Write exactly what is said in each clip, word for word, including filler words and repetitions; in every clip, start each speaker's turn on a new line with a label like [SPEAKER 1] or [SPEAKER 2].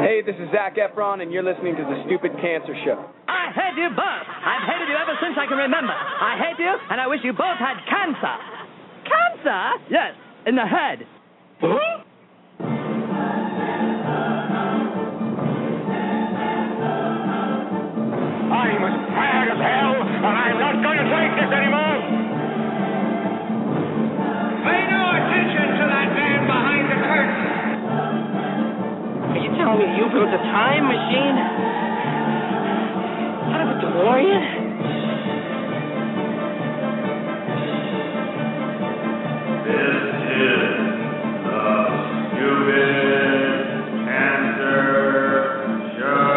[SPEAKER 1] Hey, this is Zac Efron, and you're listening to The Stupid Cancer Show.
[SPEAKER 2] I hate you both. I've hated you ever since I can remember. I hate you, and I wish you both had cancer. Cancer? Yes, in the head. Huh?
[SPEAKER 3] I'm as tired as hell, and I'm not going to take this anymore.
[SPEAKER 4] Pay no attention to that man behind the curtain.
[SPEAKER 2] Are you telling me you built a time machine? Out of a DeLorean?
[SPEAKER 5] This is the Stupid Cancer Show.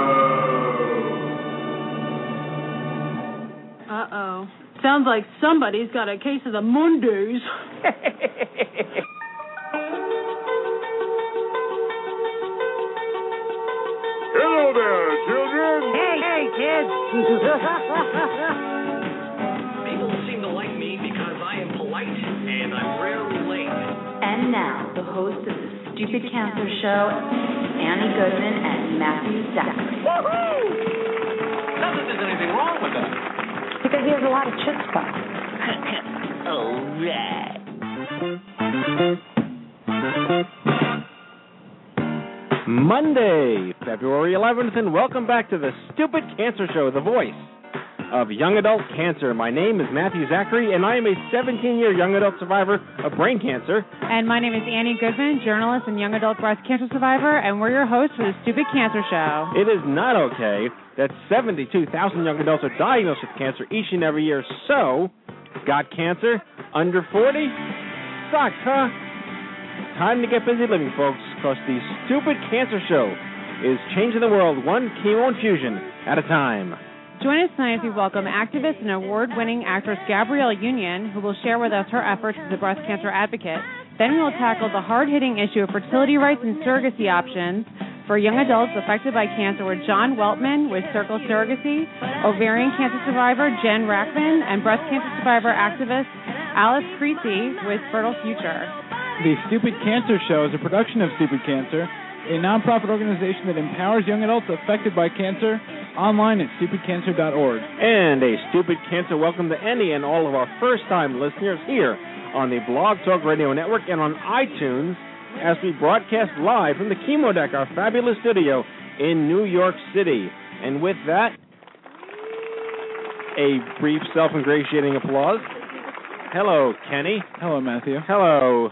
[SPEAKER 6] Uh-oh. Sounds like somebody's got a case of the Mondays.
[SPEAKER 3] Hello there, children.
[SPEAKER 2] Hey, hey, kids.
[SPEAKER 7] People seem to like me because I am polite and I'm rarely late.
[SPEAKER 8] And now, the host of the Stupid Cancer Show, Annie Goodman and Matthew Zachary.
[SPEAKER 7] Woohoo! Not that there's anything wrong with that.
[SPEAKER 8] Because he has a lot of chutzpah.
[SPEAKER 2] All right.
[SPEAKER 9] Monday, February eleventh, and welcome back to the Stupid Cancer Show, the voice of young adult cancer. My name is Matthew Zachary, and I am a seventeen-year young adult survivor of brain cancer.
[SPEAKER 10] And my name is Annie Goodman, journalist and young adult breast cancer survivor, and we're your hosts for the Stupid Cancer Show.
[SPEAKER 9] It is not okay that seventy-two thousand young adults are diagnosed with cancer each and every year. So, got cancer? Under forty? Sucks, huh? Time to get busy living, folks, because the Stupid Cancer Show is changing the world one chemo infusion at a time.
[SPEAKER 10] Join us tonight as we welcome activist and award-winning actress Gabrielle Union, who will share with us her efforts as a breast cancer advocate. Then we will tackle the hard-hitting issue of fertility rights and surrogacy options for young adults affected by cancer with John Weltman with Circle Surrogacy, ovarian cancer survivor Jen Rackman, and breast cancer survivor activist Alice Creasy with Fertile Future.
[SPEAKER 11] The Stupid Cancer Show is a production of Stupid Cancer, a nonprofit organization that empowers young adults affected by cancer, online at stupid cancer dot org.
[SPEAKER 9] And a Stupid Cancer welcome to any and all of our first-time listeners here on the Blog Talk Radio Network and on iTunes as we broadcast live from the Chemo Deck, our fabulous studio in New York City. And with that, a brief self-ingratiating applause. Hello, Kenny.
[SPEAKER 11] Hello, Matthew.
[SPEAKER 9] Hello.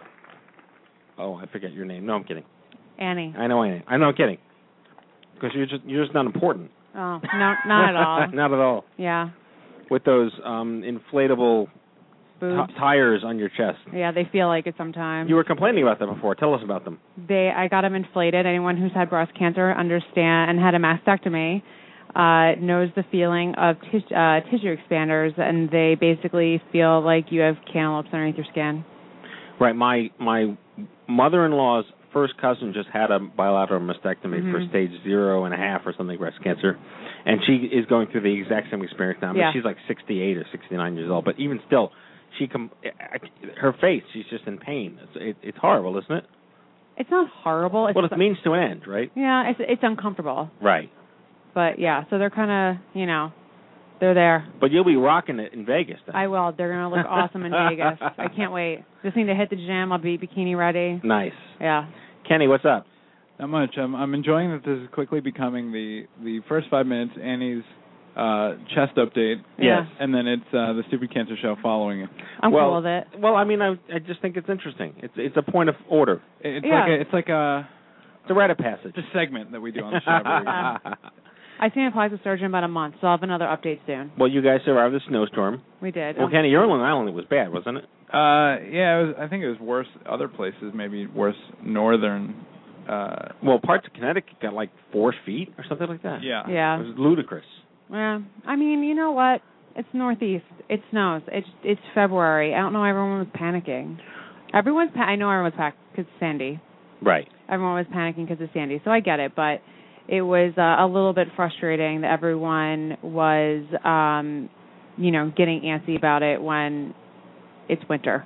[SPEAKER 9] Oh, I forget your name. No, I'm kidding.
[SPEAKER 10] Annie.
[SPEAKER 9] I know Annie. I know I'm kidding. Because you're just you're just not important.
[SPEAKER 10] Oh, no, not at all.
[SPEAKER 9] Not at all.
[SPEAKER 10] Yeah.
[SPEAKER 9] With those um, inflatable
[SPEAKER 10] Boobs.
[SPEAKER 9] t- tires on your chest.
[SPEAKER 10] Yeah, they feel like it sometimes.
[SPEAKER 9] You were complaining about them before. Tell us about them.
[SPEAKER 10] They, I got them inflated. Anyone who's had breast cancer understand and had a mastectomy uh, knows the feeling of tis- uh, tissue expanders, and they basically feel like you have cantaloupes underneath your skin.
[SPEAKER 9] Right. My my mother-in-law's first cousin just had a bilateral mastectomy
[SPEAKER 10] Mm-hmm.
[SPEAKER 9] for stage zero and a half or something breast cancer, and she is going through the exact same experience now. I mean,
[SPEAKER 10] Yeah.
[SPEAKER 9] she's like sixty-eight or sixty-nine years old, but even still, she com- her face, she's just in pain. It's, it, it's horrible, isn't it?
[SPEAKER 10] It's not horrible. It's
[SPEAKER 9] Well, it's means to an end, right?
[SPEAKER 10] Yeah, it's it's uncomfortable.
[SPEAKER 9] Right.
[SPEAKER 10] But yeah, so they're kind of, you know, they're there.
[SPEAKER 9] But you'll be rocking it in Vegas then.
[SPEAKER 10] I will. They're going to look awesome in Vegas. I can't wait. Just need to hit the gym. I'll be bikini ready.
[SPEAKER 9] Nice.
[SPEAKER 10] Yeah.
[SPEAKER 9] Kenny, what's up?
[SPEAKER 11] Not much. I'm, I'm enjoying that this is quickly becoming the, the first five minutes, Annie's uh, chest update.
[SPEAKER 9] Yes.
[SPEAKER 11] And then it's uh, the Stupid Cancer Show following it.
[SPEAKER 10] I'm
[SPEAKER 9] well,
[SPEAKER 10] cool with it.
[SPEAKER 9] Well, I mean, I I just think it's interesting. It's it's a point of order.
[SPEAKER 11] It's
[SPEAKER 10] Yeah.
[SPEAKER 11] like a, it's like a
[SPEAKER 9] It's a rite of passage.
[SPEAKER 11] it's a segment that we do on the show. every week.
[SPEAKER 10] I seen a plastic surgeon about a month, so I'll have another update soon.
[SPEAKER 9] Well, you guys survived the snowstorm.
[SPEAKER 10] We did.
[SPEAKER 9] Well, Kenny, you're on Long Island. It was bad, wasn't it?
[SPEAKER 11] Uh, yeah, it was, I think it was worse other places, maybe worse northern. Uh,
[SPEAKER 9] Well, parts of Connecticut got like four feet or something like that.
[SPEAKER 11] yeah.
[SPEAKER 10] Yeah.
[SPEAKER 9] It was ludicrous.
[SPEAKER 10] Yeah. I mean, you know what? It's northeast. It snows. It's it's February. I don't know why everyone was panicking. Everyone's pa- I know everyone's panicking because it's Sandy.
[SPEAKER 9] Right.
[SPEAKER 10] Everyone was panicking because of Sandy, so I get it. But it was uh, a little bit frustrating that everyone was, um, you know, getting antsy about it when it's winter.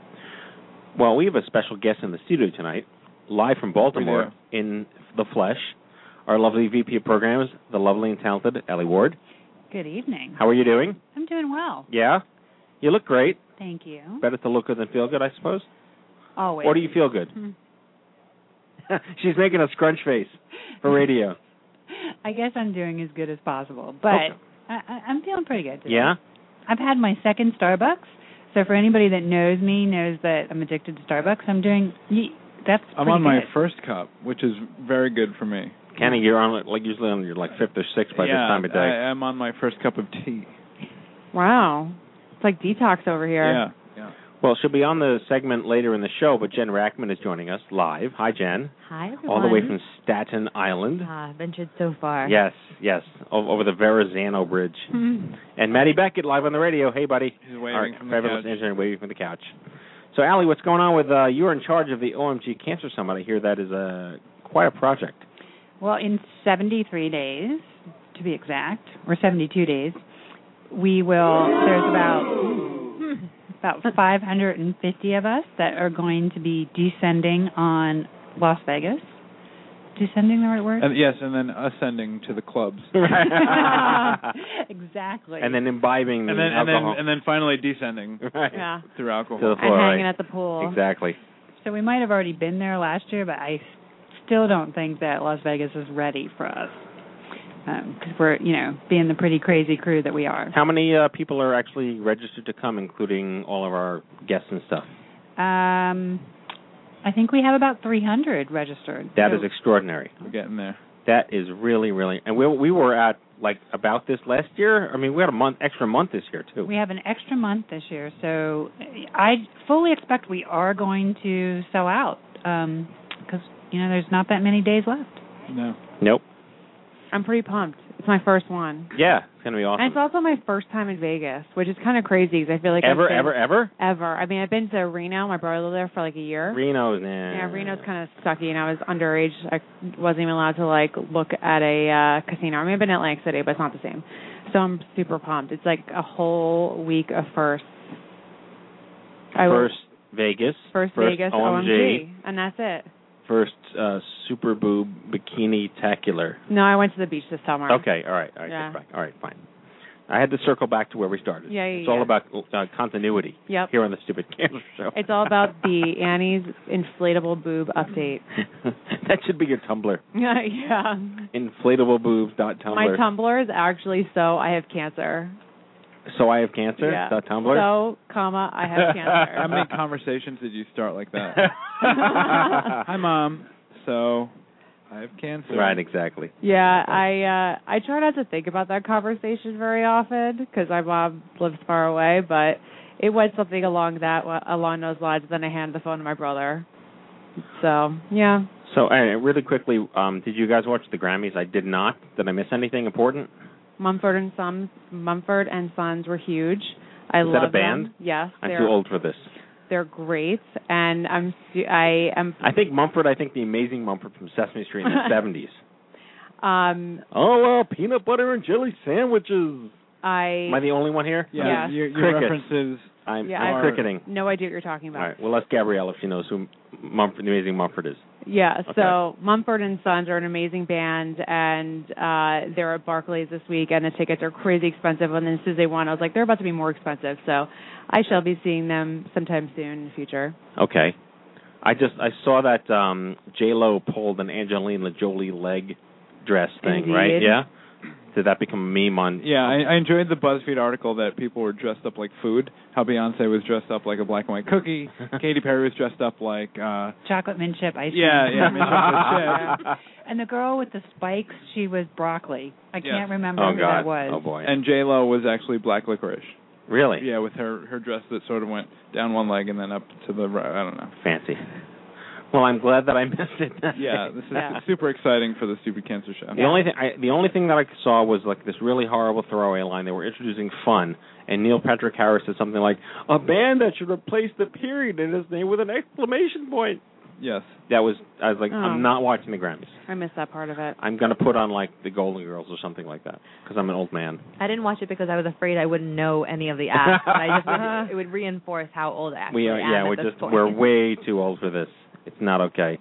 [SPEAKER 9] Well, we have a special guest in the studio tonight, live from Baltimore, in the flesh. our lovely V P of Programs, the lovely and talented Ellie Ward.
[SPEAKER 12] Good evening.
[SPEAKER 9] How are you doing?
[SPEAKER 12] I'm doing well.
[SPEAKER 9] Yeah? You look great.
[SPEAKER 12] Thank you.
[SPEAKER 9] Better to look good than feel good, I suppose?
[SPEAKER 12] Always.
[SPEAKER 9] Or do you feel good? She's making a scrunch face for radio.
[SPEAKER 12] I guess I'm doing as good as possible, but
[SPEAKER 9] okay.
[SPEAKER 12] I, I, I'm feeling pretty good today.
[SPEAKER 9] Yeah?
[SPEAKER 12] I've had my second Starbucks, so for anybody that knows me, knows that I'm addicted to Starbucks, I'm doing, that's
[SPEAKER 11] I'm
[SPEAKER 12] pretty
[SPEAKER 11] on my
[SPEAKER 12] good.
[SPEAKER 11] first cup, which is very good for me.
[SPEAKER 9] Kenny, you're on like usually on your like fifth or sixth by
[SPEAKER 11] yeah,
[SPEAKER 9] this time of day.
[SPEAKER 11] I, I'm on my first cup of tea.
[SPEAKER 10] Wow. It's like detox over here.
[SPEAKER 11] Yeah. yeah.
[SPEAKER 9] Well, she'll be on the segment later in the show, but Jen Rackman is joining us live. Hi, Jen.
[SPEAKER 13] Hi, everyone.
[SPEAKER 9] All the way from Staten Island.
[SPEAKER 13] Ah, ventured so far.
[SPEAKER 9] Yes, yes, o- over the Verrazano Bridge.
[SPEAKER 10] Mm-hmm.
[SPEAKER 9] And Matty Beckett live on the radio. Hey, buddy.
[SPEAKER 11] He's waving
[SPEAKER 9] Our
[SPEAKER 11] from the
[SPEAKER 9] fabulous
[SPEAKER 11] couch.
[SPEAKER 9] engineer waving from the couch. So, Allie, what's going on with, uh, you're in charge of the O M G Cancer Summit. I hear that is a, quite a project.
[SPEAKER 12] Well, in seventy-three days, to be exact, or seventy-two days, we will, there's about about five hundred fifty of us that are going to be descending on Las Vegas. Descending the right word?
[SPEAKER 11] And, yes, and then ascending to the clubs.
[SPEAKER 12] Exactly.
[SPEAKER 9] And then imbibing the
[SPEAKER 11] and then, and then
[SPEAKER 9] alcohol.
[SPEAKER 11] and then finally descending
[SPEAKER 9] right.
[SPEAKER 10] Yeah.
[SPEAKER 11] through alcohol.
[SPEAKER 9] To the floor,
[SPEAKER 10] and hanging
[SPEAKER 9] right.
[SPEAKER 10] at the pool.
[SPEAKER 9] Exactly.
[SPEAKER 12] So we might have already been there last year, but I still don't think that Las Vegas is ready for us. Because um, we're, you know, being the pretty crazy crew that we are.
[SPEAKER 9] How many uh, people are actually registered to come, including all of our guests and stuff?
[SPEAKER 12] Um, I think we have about three hundred registered.
[SPEAKER 9] That
[SPEAKER 12] so
[SPEAKER 9] is extraordinary.
[SPEAKER 11] We're getting there.
[SPEAKER 9] That is really, really... And we we were at, like, about this last year? I mean, we had a month, extra month this year, too.
[SPEAKER 12] We have an extra month this year, so I fully expect we are going to sell out. Because, you know, there's not that many days left.
[SPEAKER 11] No.
[SPEAKER 9] Nope.
[SPEAKER 10] I'm pretty pumped. It's my first one.
[SPEAKER 9] Yeah, it's going to be awesome.
[SPEAKER 10] And it's also my first time in Vegas, which is kind of crazy because I feel like
[SPEAKER 9] Ever,
[SPEAKER 10] I've been,
[SPEAKER 9] ever, ever?
[SPEAKER 10] Ever. I mean, I've been to Reno. My brother lived there for like a year.
[SPEAKER 9] Reno's, nah.
[SPEAKER 10] Yeah, Reno's kind of sucky, and I was underage. I wasn't even allowed to, like, look at a uh, casino. I mean, I've been in Atlantic City, but it's not the same. So I'm super pumped. It's like a whole week of firsts. I
[SPEAKER 9] First Vegas.
[SPEAKER 10] First,
[SPEAKER 9] first
[SPEAKER 10] Vegas,
[SPEAKER 9] O M G.
[SPEAKER 10] O M G, and that's it.
[SPEAKER 9] First uh, Super Boob Bikini-tacular.
[SPEAKER 10] No, I went to the beach this summer.
[SPEAKER 9] Okay, all right, all right,
[SPEAKER 10] Yeah.
[SPEAKER 9] that's fine. All right, fine. I had to circle back to where we started.
[SPEAKER 10] Yeah, yeah,
[SPEAKER 9] It's all
[SPEAKER 10] yeah.
[SPEAKER 9] about uh, continuity
[SPEAKER 10] Yep.
[SPEAKER 9] here on the Stupid Cancer Show.
[SPEAKER 10] It's all about the Annie's inflatable boob update.
[SPEAKER 9] That should be your Tumblr.
[SPEAKER 10] Yeah.
[SPEAKER 9] inflatable boobs dot tumblr.
[SPEAKER 10] My Tumblr is actually so I have cancer.
[SPEAKER 9] So I have cancer.
[SPEAKER 10] Yeah.
[SPEAKER 9] Dot Tumblr.
[SPEAKER 10] So, comma, I have cancer.
[SPEAKER 11] How many conversations did you start like that? Hi, Mom. So, I have cancer.
[SPEAKER 9] Right, exactly.
[SPEAKER 10] Yeah, I uh, I try not to think about that conversation very often because my mom lives far away, but it went something along that along those lines. Then I handed the phone to my brother. So, yeah.
[SPEAKER 9] So, uh, really quickly, um, did you guys watch the Grammys? I did not. Did I miss anything important?
[SPEAKER 10] Mumford and Sons, Mumford and Sons were huge. I
[SPEAKER 9] Is
[SPEAKER 10] love
[SPEAKER 9] that a band?
[SPEAKER 10] them. Yes,
[SPEAKER 9] I'm
[SPEAKER 10] they're
[SPEAKER 9] too old for this.
[SPEAKER 10] they're great, and I'm su- I am.
[SPEAKER 9] I think Mumford. I think the amazing Mumford from Sesame Street in the seventies.
[SPEAKER 10] Um,
[SPEAKER 9] Oh, uh, peanut butter and jelly sandwiches.
[SPEAKER 10] I.
[SPEAKER 9] Am I the only one here?
[SPEAKER 11] Yeah,
[SPEAKER 10] Yes.
[SPEAKER 11] your, your
[SPEAKER 9] Crickets.
[SPEAKER 11] references.
[SPEAKER 9] I'm,
[SPEAKER 10] Yeah,
[SPEAKER 9] I'm
[SPEAKER 10] I-
[SPEAKER 9] cricketing.
[SPEAKER 10] No idea what you're talking
[SPEAKER 9] All
[SPEAKER 10] about.
[SPEAKER 9] right. Well, ask Gabrielle if she knows who Mumford, the amazing Mumford is.
[SPEAKER 10] Yeah,
[SPEAKER 9] Okay.
[SPEAKER 10] so Mumford and Sons are an amazing band, and uh, they're at Barclays this week, and the tickets are crazy expensive. And then as soon as they won, I was like, they're about to be more expensive. So I shall be seeing them sometime soon in the future.
[SPEAKER 9] Okay. I just I saw that um, J Lo pulled an Angelina Jolie leg dress thing,
[SPEAKER 10] Indeed.
[SPEAKER 9] right? Yeah. Did that become a meme on?
[SPEAKER 11] Yeah, I, I enjoyed the BuzzFeed article that people were dressed up like food. How Beyonce was dressed up like a black and white cookie. Katy Perry was dressed up like uh
[SPEAKER 12] Chocolate mint chip ice cream.
[SPEAKER 11] Yeah, yeah, mint chocolate chip.
[SPEAKER 12] And the girl with the spikes, she was broccoli. I
[SPEAKER 11] Yes.
[SPEAKER 12] can't remember
[SPEAKER 9] Oh
[SPEAKER 12] who
[SPEAKER 9] God!
[SPEAKER 12] that was.
[SPEAKER 9] Oh boy!
[SPEAKER 11] And J Lo was actually black licorice.
[SPEAKER 9] Really?
[SPEAKER 11] Yeah, with her her dress that sort of went down one leg and then up to the right. I don't know.
[SPEAKER 9] Fancy. Well, I'm glad that I missed it.
[SPEAKER 11] Yeah, this is
[SPEAKER 10] Yeah.
[SPEAKER 11] super exciting for the Stupid Cancer Show.
[SPEAKER 9] The only thing I, the only thing that I saw was like this really horrible throwaway line. They were introducing fun, and Neil Patrick Harris said something like, "A band that should replace the period in its name with an exclamation point."
[SPEAKER 11] Yes.
[SPEAKER 9] That was I was like,
[SPEAKER 10] Oh.
[SPEAKER 9] I'm not watching the Grammys.
[SPEAKER 10] I missed that part of it.
[SPEAKER 9] I'm gonna put on like the Golden Girls or something like that because I'm an old man.
[SPEAKER 13] I didn't watch it because I was afraid I wouldn't know any of the acts. And I just would, it would reinforce how old I actually
[SPEAKER 9] We are
[SPEAKER 13] am
[SPEAKER 9] yeah,
[SPEAKER 13] at
[SPEAKER 9] we're
[SPEAKER 13] this
[SPEAKER 9] just
[SPEAKER 13] point.
[SPEAKER 9] we're way too old for this. It's not okay.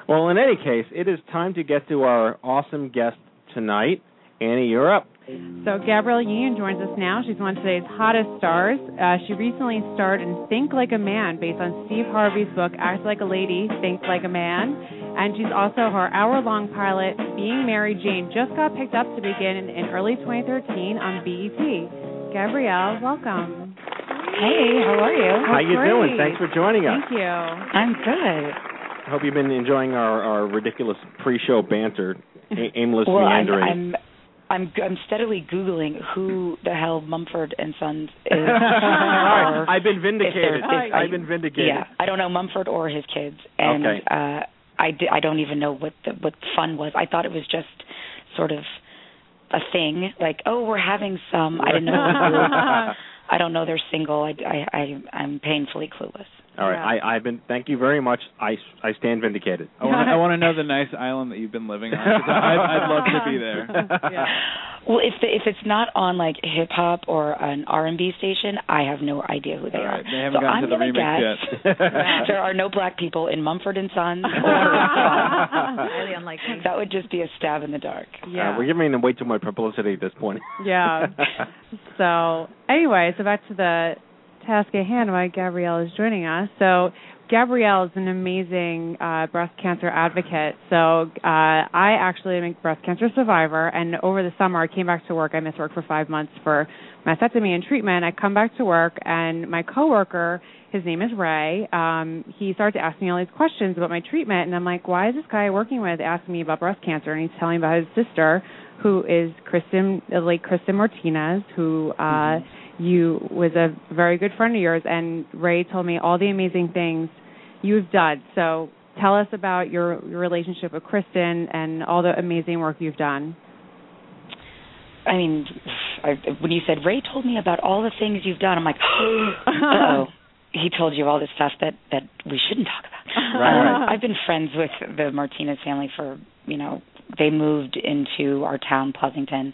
[SPEAKER 9] Well, in any case, it is time to get to our awesome guest tonight. Annie, you're up.
[SPEAKER 10] So Gabrielle Union joins us now. She's one of today's hottest stars. Uh, she recently starred in Think Like a Man, based on Steve Harvey's book Act Like a Lady, Think Like a Man. And she's also her hour-long pilot, Being Mary Jane, just got picked up to begin in, in early twenty thirteen on B E T. Gabrielle, welcome.
[SPEAKER 14] Hey, how are you?
[SPEAKER 9] How you
[SPEAKER 10] great.
[SPEAKER 9] doing? Thanks for joining us.
[SPEAKER 10] Thank you.
[SPEAKER 14] I'm good.
[SPEAKER 9] I hope you've been enjoying our, our ridiculous pre-show banter, a- aimless
[SPEAKER 14] well,
[SPEAKER 9] meandering.
[SPEAKER 14] I'm, I'm I'm I'm steadily Googling who the hell Mumford and Sons is.
[SPEAKER 9] All right, I've been vindicated.
[SPEAKER 14] If if
[SPEAKER 9] I've been vindicated.
[SPEAKER 14] Yeah, I don't know Mumford or his kids, and
[SPEAKER 9] okay.
[SPEAKER 14] uh, I di- I don't even know what the what fun was. I thought it was just sort of a thing, like, oh, we're having some. I didn't know. I don't know they're single. I, I, I, I'm painfully clueless.
[SPEAKER 9] All right, yeah. I, I've been. Thank you very much. I, I stand vindicated.
[SPEAKER 11] I want, I want to know the nice island that you've been living on. 'Cause I'd, I'd love to be there.
[SPEAKER 14] Yeah. Well, if the, if it's not on like hip hop or an R and B station, I have no idea who they
[SPEAKER 11] All right,
[SPEAKER 14] are.
[SPEAKER 11] they haven't
[SPEAKER 14] so
[SPEAKER 11] gotten
[SPEAKER 14] I'm
[SPEAKER 11] to the
[SPEAKER 14] gonna
[SPEAKER 11] remix
[SPEAKER 14] guess
[SPEAKER 11] yet.
[SPEAKER 14] there are no black people in Mumford and Sons. Or
[SPEAKER 13] Highly unlikely.
[SPEAKER 14] That would just be a stab in the dark.
[SPEAKER 10] Yeah.
[SPEAKER 9] Uh, we're giving them way too much publicity at this point.
[SPEAKER 10] Yeah. So, anyway, so back to the task at hand, why Gabrielle is joining us. So, Gabrielle is an amazing uh, breast cancer advocate. So, uh, I actually am a breast cancer survivor, and over the summer I came back to work. I missed work for five months for mastectomy and treatment. I come back to work, and my coworker, his name is Ray, um, he started to ask me all these questions about my treatment, and I'm like, why is this guy working with asking me about breast cancer? And he's telling me about his sister, who is Kristen, like Kristen Martinez, who uh, mm-hmm. you was a very good friend of yours, and Ray told me all the amazing things you've done. So tell us about your, your relationship with Kristen and all the amazing work you've done.
[SPEAKER 14] I mean, I, when you said Ray told me about all the things you've done, I'm like, uh-oh. He told you all this stuff that, that we shouldn't talk about.
[SPEAKER 9] Right,
[SPEAKER 14] um,
[SPEAKER 9] right.
[SPEAKER 14] I've been friends with the Martinez family for, you know, they moved into our town, Pleasanton,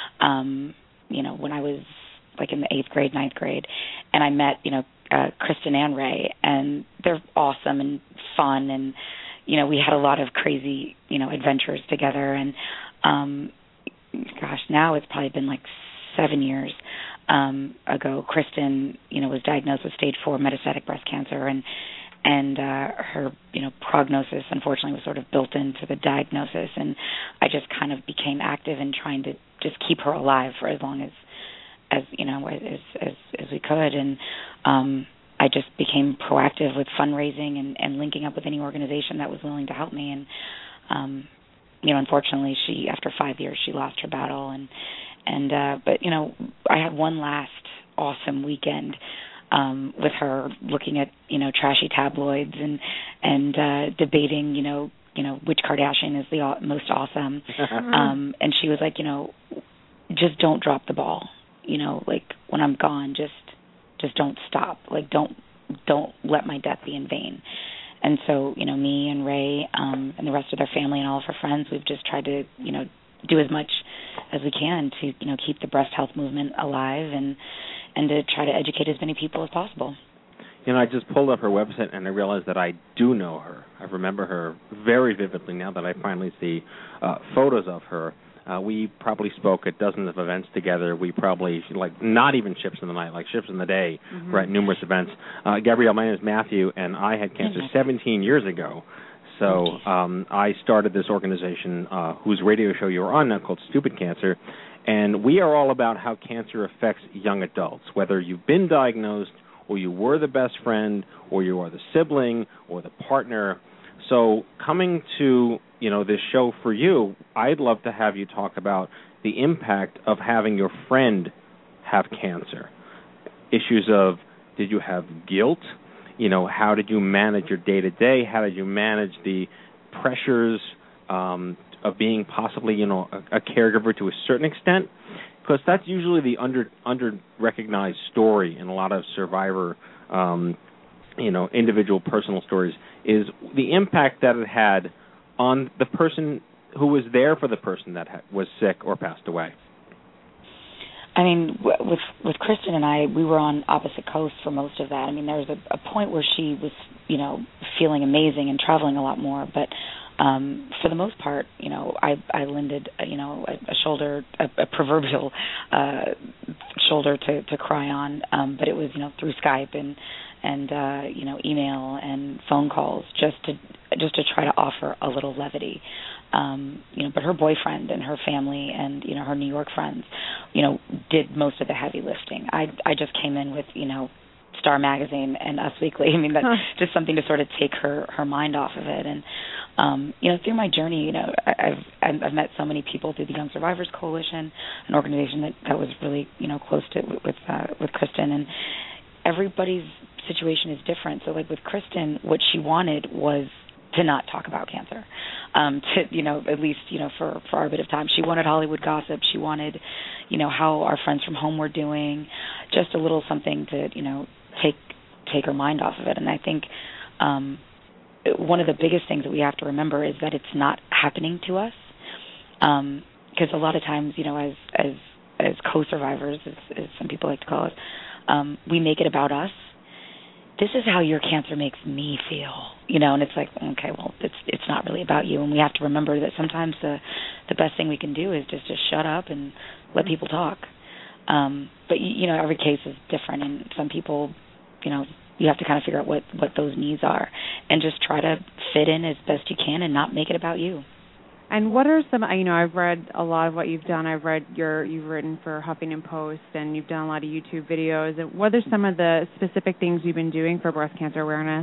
[SPEAKER 14] um, you know, when I was like in the eighth grade, ninth grade. And I met, you know, uh, Kristen and Ray, and they're awesome and fun. And, you know, we had a lot of crazy, you know, adventures together. And, um, gosh, now it's probably been like seven years um, ago. Kristen, you know, was diagnosed with stage four metastatic breast cancer, and and uh, her, you know, prognosis, unfortunately, was sort of built into the diagnosis. And I just kind of became active in trying to just keep her alive for as long as, as you know, as as, as we could. And um, I just became proactive with fundraising and, and linking up with any organization that was willing to help me. And um, you know, unfortunately, she after five years she lost her battle. And and uh, but you know, I had one last awesome weekend um, with her, looking at, you know, trashy tabloids and and uh, debating, you know, you know which Kardashian is the aw- most awesome. um, and she was like, you know, just don't drop the ball. You know, like when I'm gone, just just don't stop. Like don't don't let my death be in vain. And so, you know, me and Ray um, and the rest of their family and all of her friends, we've just tried to, you know, do as much as we can to, you know, keep the breast health movement alive and and to try to educate as many people as possible.
[SPEAKER 9] You know, I just pulled up her website and I realized that I do know her. I remember her very vividly now that I finally see uh, photos of her. Uh, we probably spoke at dozens of events together. We probably, like, not even Ships in the Night, like Ships in the Day, mm-hmm. We're at numerous events. Uh, Gabrielle, my name is Matthew, and I had cancer mm-hmm. seventeen years ago. So um, I started this organization uh, whose radio show you were on now called Stupid Cancer, and we are all about how cancer affects young adults, whether you've been diagnosed or you were the best friend or you are the sibling or the partner. So coming to, you know, this show for you, I'd love to have you talk about the impact of having your friend have cancer. Issues of, did you have guilt? You know, how did you manage your day-to-day? How did you manage the pressures um, of being possibly, you know, a, a caregiver to a certain extent? Because that's usually the under under recognized story in a lot of survivor, um, you know, individual personal stories, is the impact that it had on the person who was there for the person that ha- was sick or passed away.
[SPEAKER 14] I mean, with with Kristen and I, we were on opposite coasts for most of that. I mean, there was a, a point where she was, you know, feeling amazing and traveling a lot more. But um, for the most part, you know, I I lended, uh, you know, a, a shoulder, a, a proverbial uh, shoulder to, to cry on, um, but it was, you know, through Skype and and uh, you know, email and phone calls, just to just to try to offer a little levity. Um, you know, but her boyfriend and her family and, you know, her New York friends, you know, did most of the heavy lifting. I I just came in with, you know, Star Magazine and Us Weekly. I mean, that's huh. just something to sort of take her, her mind off of it. And, um, you know, through my journey, you know, I, I've I've met so many people through the Young Survivors Coalition, an organization that, that was really, you know, close to with uh, with Kristen. And everybody's situation is different. So, like with Kristen, what she wanted was to not talk about cancer, um, to, you know, at least, you know, for, for our bit of time. She wanted Hollywood gossip. She wanted, you know, how our friends from home were doing, just a little something to, you know, take take her mind off of it. And I think um, one of the biggest things that we have to remember is that it's not happening to us, because um, a lot of times, you know, as as as co-survivors, as, as some people like to call it, um, we make it about us. This is how your cancer makes me feel, you know, and it's like, okay, well, it's it's not really about you, and we have to remember that sometimes the the best thing we can do is just just shut up and let people talk. Um, but you know, every case is different, and some people, you know, you have to kind of figure out what what those needs are, and just try to fit in as best you can, and not make it about you.
[SPEAKER 10] And what are some, you know, I've read a lot of what you've done. I've read your, you've written for Huffington Post, and you've done a lot of YouTube videos. And what are some of the specific things you've been doing for breast cancer awareness?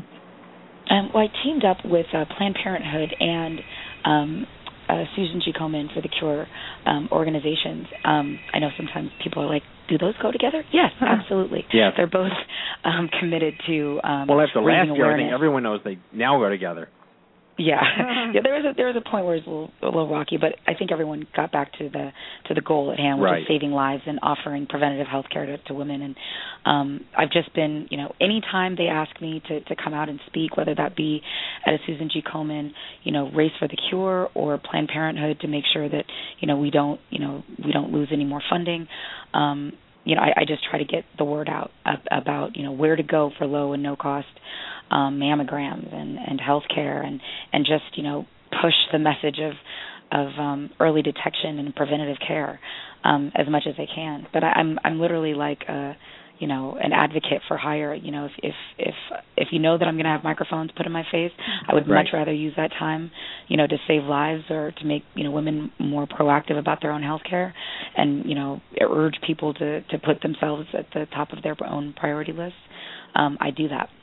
[SPEAKER 14] Um, well, I teamed up with uh, Planned Parenthood and um, uh, Susan G. Komen for the Cure um, organizations. Um, I know sometimes people are like, do those go together? Yes, absolutely.
[SPEAKER 9] Yes.
[SPEAKER 14] They're both um, committed to um,
[SPEAKER 9] well, after last year,
[SPEAKER 14] awareness.
[SPEAKER 9] I think everyone knows they now go together.
[SPEAKER 14] Yeah, yeah. There was a there was a point where it was a little, a little rocky, but I think everyone got back to the to the goal at hand, which
[SPEAKER 9] right.
[SPEAKER 14] is saving lives and offering preventative health care to, to women. And um, I've just been, you know, anytime they ask me to, to come out and speak, whether that be at a Susan G. Komen, you know, Race for the Cure, or Planned Parenthood to make sure that, you know, we don't, you know, we don't lose any more funding. Um, you know, I, I just try to get the word out about, you know, where to go for low and no cost um, mammograms and, and health care, and, and just, you know, push the message of of um, early detection and preventative care um, as much as I can. But I, I'm I'm literally like a, you know, an advocate for hire. You know, if if if, if you know that I'm going to have microphones put in my face, I would
[SPEAKER 9] right.
[SPEAKER 14] much rather use that time, you know, to save lives or to make, you know, women more proactive about their own health care, and, you know, urge people to, to put themselves at the top of their own priority list. Um, I do that.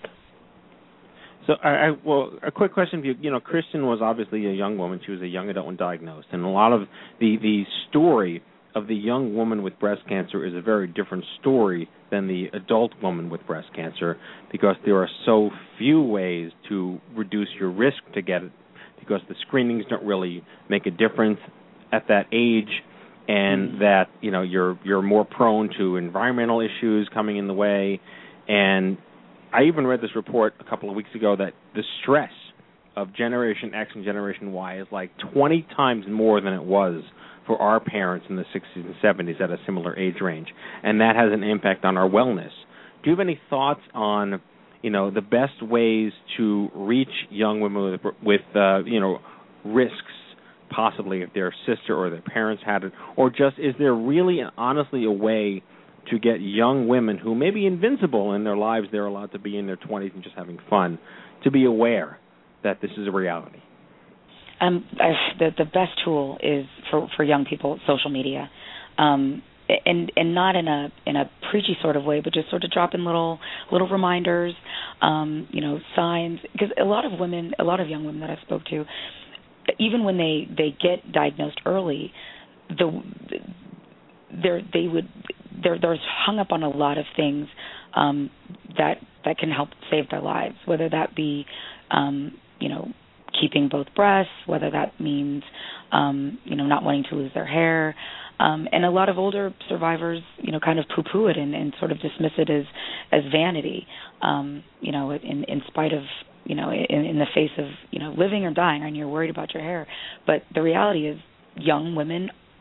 [SPEAKER 9] So, I, I, well, a quick question for you. You know, Kristen was obviously a young woman. She was a young adult when diagnosed, and a lot of the the story of the young woman with breast cancer is a very different story than the adult woman with breast cancer, because there are so few ways to reduce your risk to get it, because the screenings don't really make a difference at that age, and mm-hmm. that, you know, you're you're more prone to environmental issues coming in the way. And I even read this report a couple of weeks ago that the stress of Generation X and Generation Y is like twenty times more than it was for our parents in the sixties and seventies at a similar age range, and that has an impact on our wellness. Do you have any thoughts on, you know, the best ways to reach young women with, with uh, you know, risks, possibly if their sister or their parents had it, or just is there really and honestly a way to get young women who may be invincible in their lives, they're allowed to be in their twenties and just having fun, to be aware that this is a reality?
[SPEAKER 14] Um, I, the the best tool is for, for young people, social media, um, and and not in a in a preachy sort of way, but just sort of dropping little little reminders, um, you know, signs. Because a lot of women, a lot of young women that I spoke to, even when they, they get diagnosed early, the they're they would they're they're hung up on a lot of things um, that that can help save their lives, whether that be um, you know, keeping both breasts, whether that means, um, you know, not wanting to lose their hair. Um, and a lot of older survivors, you know, kind of poo-poo it and, and sort of dismiss it as, as vanity, um, you know, in, in spite of, you know, in, in the face of, you know, living or dying, and you're worried about your hair. But the reality is young women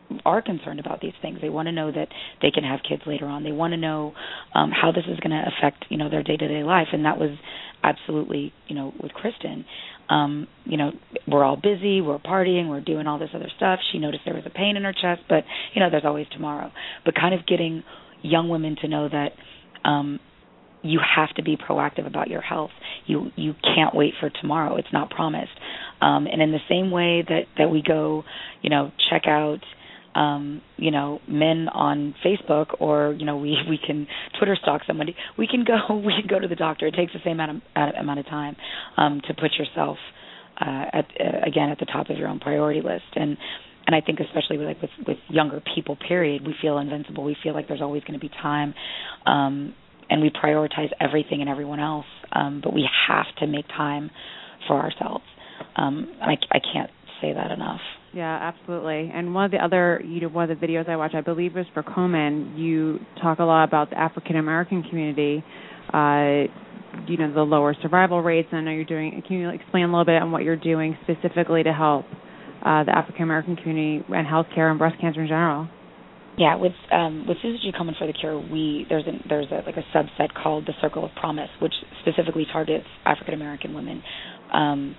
[SPEAKER 14] are concerned about these things. They want to know that they can have kids later on. They want to know um, how this is going to affect, you know, their day-to-day life. And that was absolutely, you know, with Kristen. Um, you know, we're all busy, we're partying, we're doing all this other stuff. She noticed there was a pain in her chest, but, you know, there's always tomorrow. But kind of getting young women to know that um, you have to be proactive about your health. You you can't wait for tomorrow. It's not promised. Um, and in the same way that, that we go, you know, check out, um, you know, men on Facebook, or, you know, we, we can Twitter stalk somebody, we can go we can go to the doctor. It takes the same amount of, amount of time um, to put yourself, uh, at uh, again, at the top of your own priority list. And and I think especially with, like with, with younger people, period, we feel invincible. We feel like there's always going to be time, um, and we prioritize everything and everyone else. Um, but we have to make time for ourselves. Um, I, I can't say that enough.
[SPEAKER 10] Yeah, absolutely. And one of the other, you know, one of the videos I watched, I believe was for Komen. You talk a lot about the African American community, uh, you know, the lower survival rates. And I know you're doing. Can you explain a little bit on what you're doing specifically to help uh, the African American community and healthcare and breast cancer in general?
[SPEAKER 14] Yeah, with um, with Susan G. Komen for the Cure, we there's a, there's a, like a subset called the Circle of Promise, which specifically targets African American women. Um,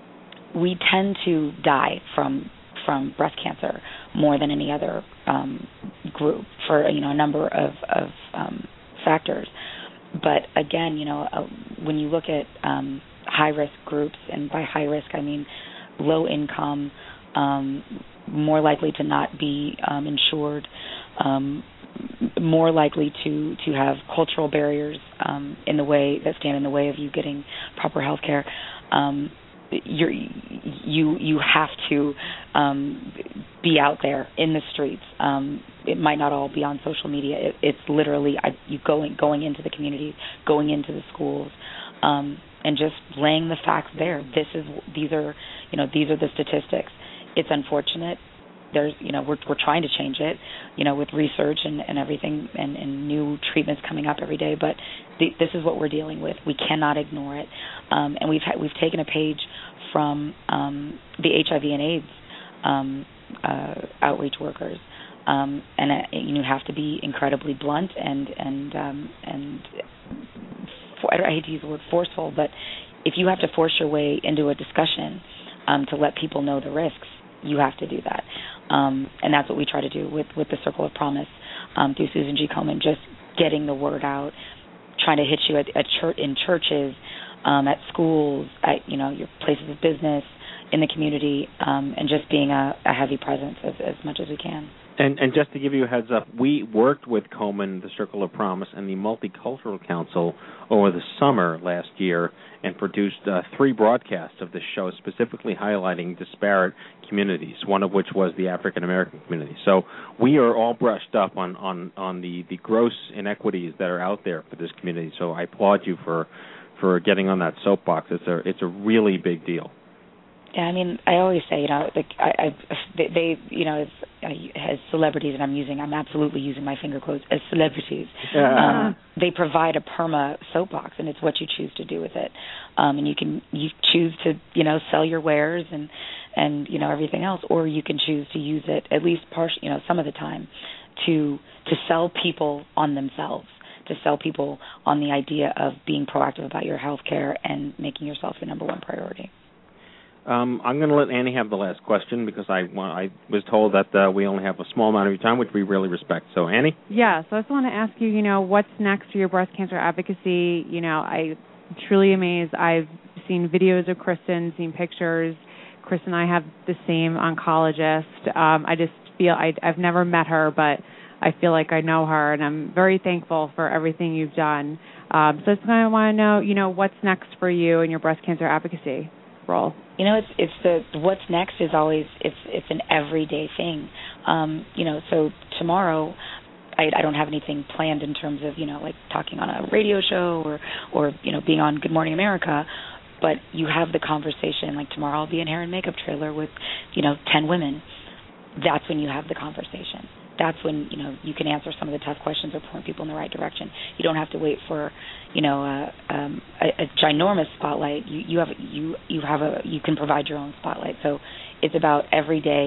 [SPEAKER 14] we tend to die from from breast cancer more than any other um, group for, you know, a number of, of um, factors. But again, you know, uh, when you look at um, high-risk groups, and by high risk I mean low income, um, more likely to not be um, insured, um, more likely to, to have cultural barriers um, in the way that stand in the way of you getting proper health care. Um, You're, you you have to um, be out there in the streets. Um, it might not all be on social media. It, it's literally I, you going going into the communities, going into the schools, um, and just laying the facts there. This is these are you know these are the statistics. It's unfortunate. There's you know we're we're trying to change it, you know, with research and, and everything and, and new treatments coming up every day. But the, this is what we're dealing with. We cannot ignore it. Um, and we've ha- we've taken a page from um, the H I V and AIDS um, uh, outreach workers, um, and uh, you have to be incredibly blunt and and um, and for, I hate to use the word forceful, but if you have to force your way into a discussion um, to let people know the risks, you have to do that. Um, and that's what we try to do with, with the Circle of Promise um, through Susan G. Komen, just getting the word out, trying to hit you at, at church, in churches, um, at schools, at you know your places of business, in the community, um, and just being a, a heavy presence as, as much as we can.
[SPEAKER 9] And, and just to give you a heads up, we worked with Komen, the Circle of Promise, and the Multicultural Council over the summer last year and produced uh, three broadcasts of the show specifically highlighting disparate communities, one of which was the African American community. So we are all brushed up on, on, on the, the gross inequities that are out there for this community. So I applaud you for, for getting on that soapbox. It's a, it's a really big deal.
[SPEAKER 14] Yeah, I mean, I always say, you know, like I, I they, they, you know, as, as celebrities, and I'm using, I'm absolutely using my finger quotes as celebrities.
[SPEAKER 9] Yeah.
[SPEAKER 14] Um, they provide a perma soapbox, and it's what you choose to do with it. Um, and you can you choose to, you know, sell your wares and and you know everything else, or you can choose to use it at least partial, you know, some of the time, to to sell people on themselves, to sell people on the idea of being proactive about your health care and making yourself the number one priority.
[SPEAKER 9] Um, I'm going to let Annie have the last question because I, well, I was told that uh, we only have a small amount of your time, which we really respect. So, Annie?
[SPEAKER 10] Yeah, so I just want to ask you, you know, what's next for your breast cancer advocacy? You know, I'm truly amazed. I've seen videos of Kristen, seen pictures. Kristen and I have the same oncologist. Um, I just feel I, I've never met her, but I feel like I know her, and I'm very thankful for everything you've done. Um, so I just kind of want to know, you know, what's next for you in your breast cancer advocacy role?
[SPEAKER 14] You know, it's it's the what's next is always it's it's an everyday thing. Um, you know, so tomorrow I, I don't have anything planned in terms of, you know, like talking on a radio show or or you know being on Good Morning America, but you have the conversation. Like tomorrow I'll be in hair and makeup trailer with, you know, ten women. That's when you have the conversation. That's when, you know, you can answer some of the tough questions or point people in the right direction. You don't have to wait for, you know, a, um, a, a ginormous spotlight. You, you have you you have a you can provide your own spotlight. So it's about every day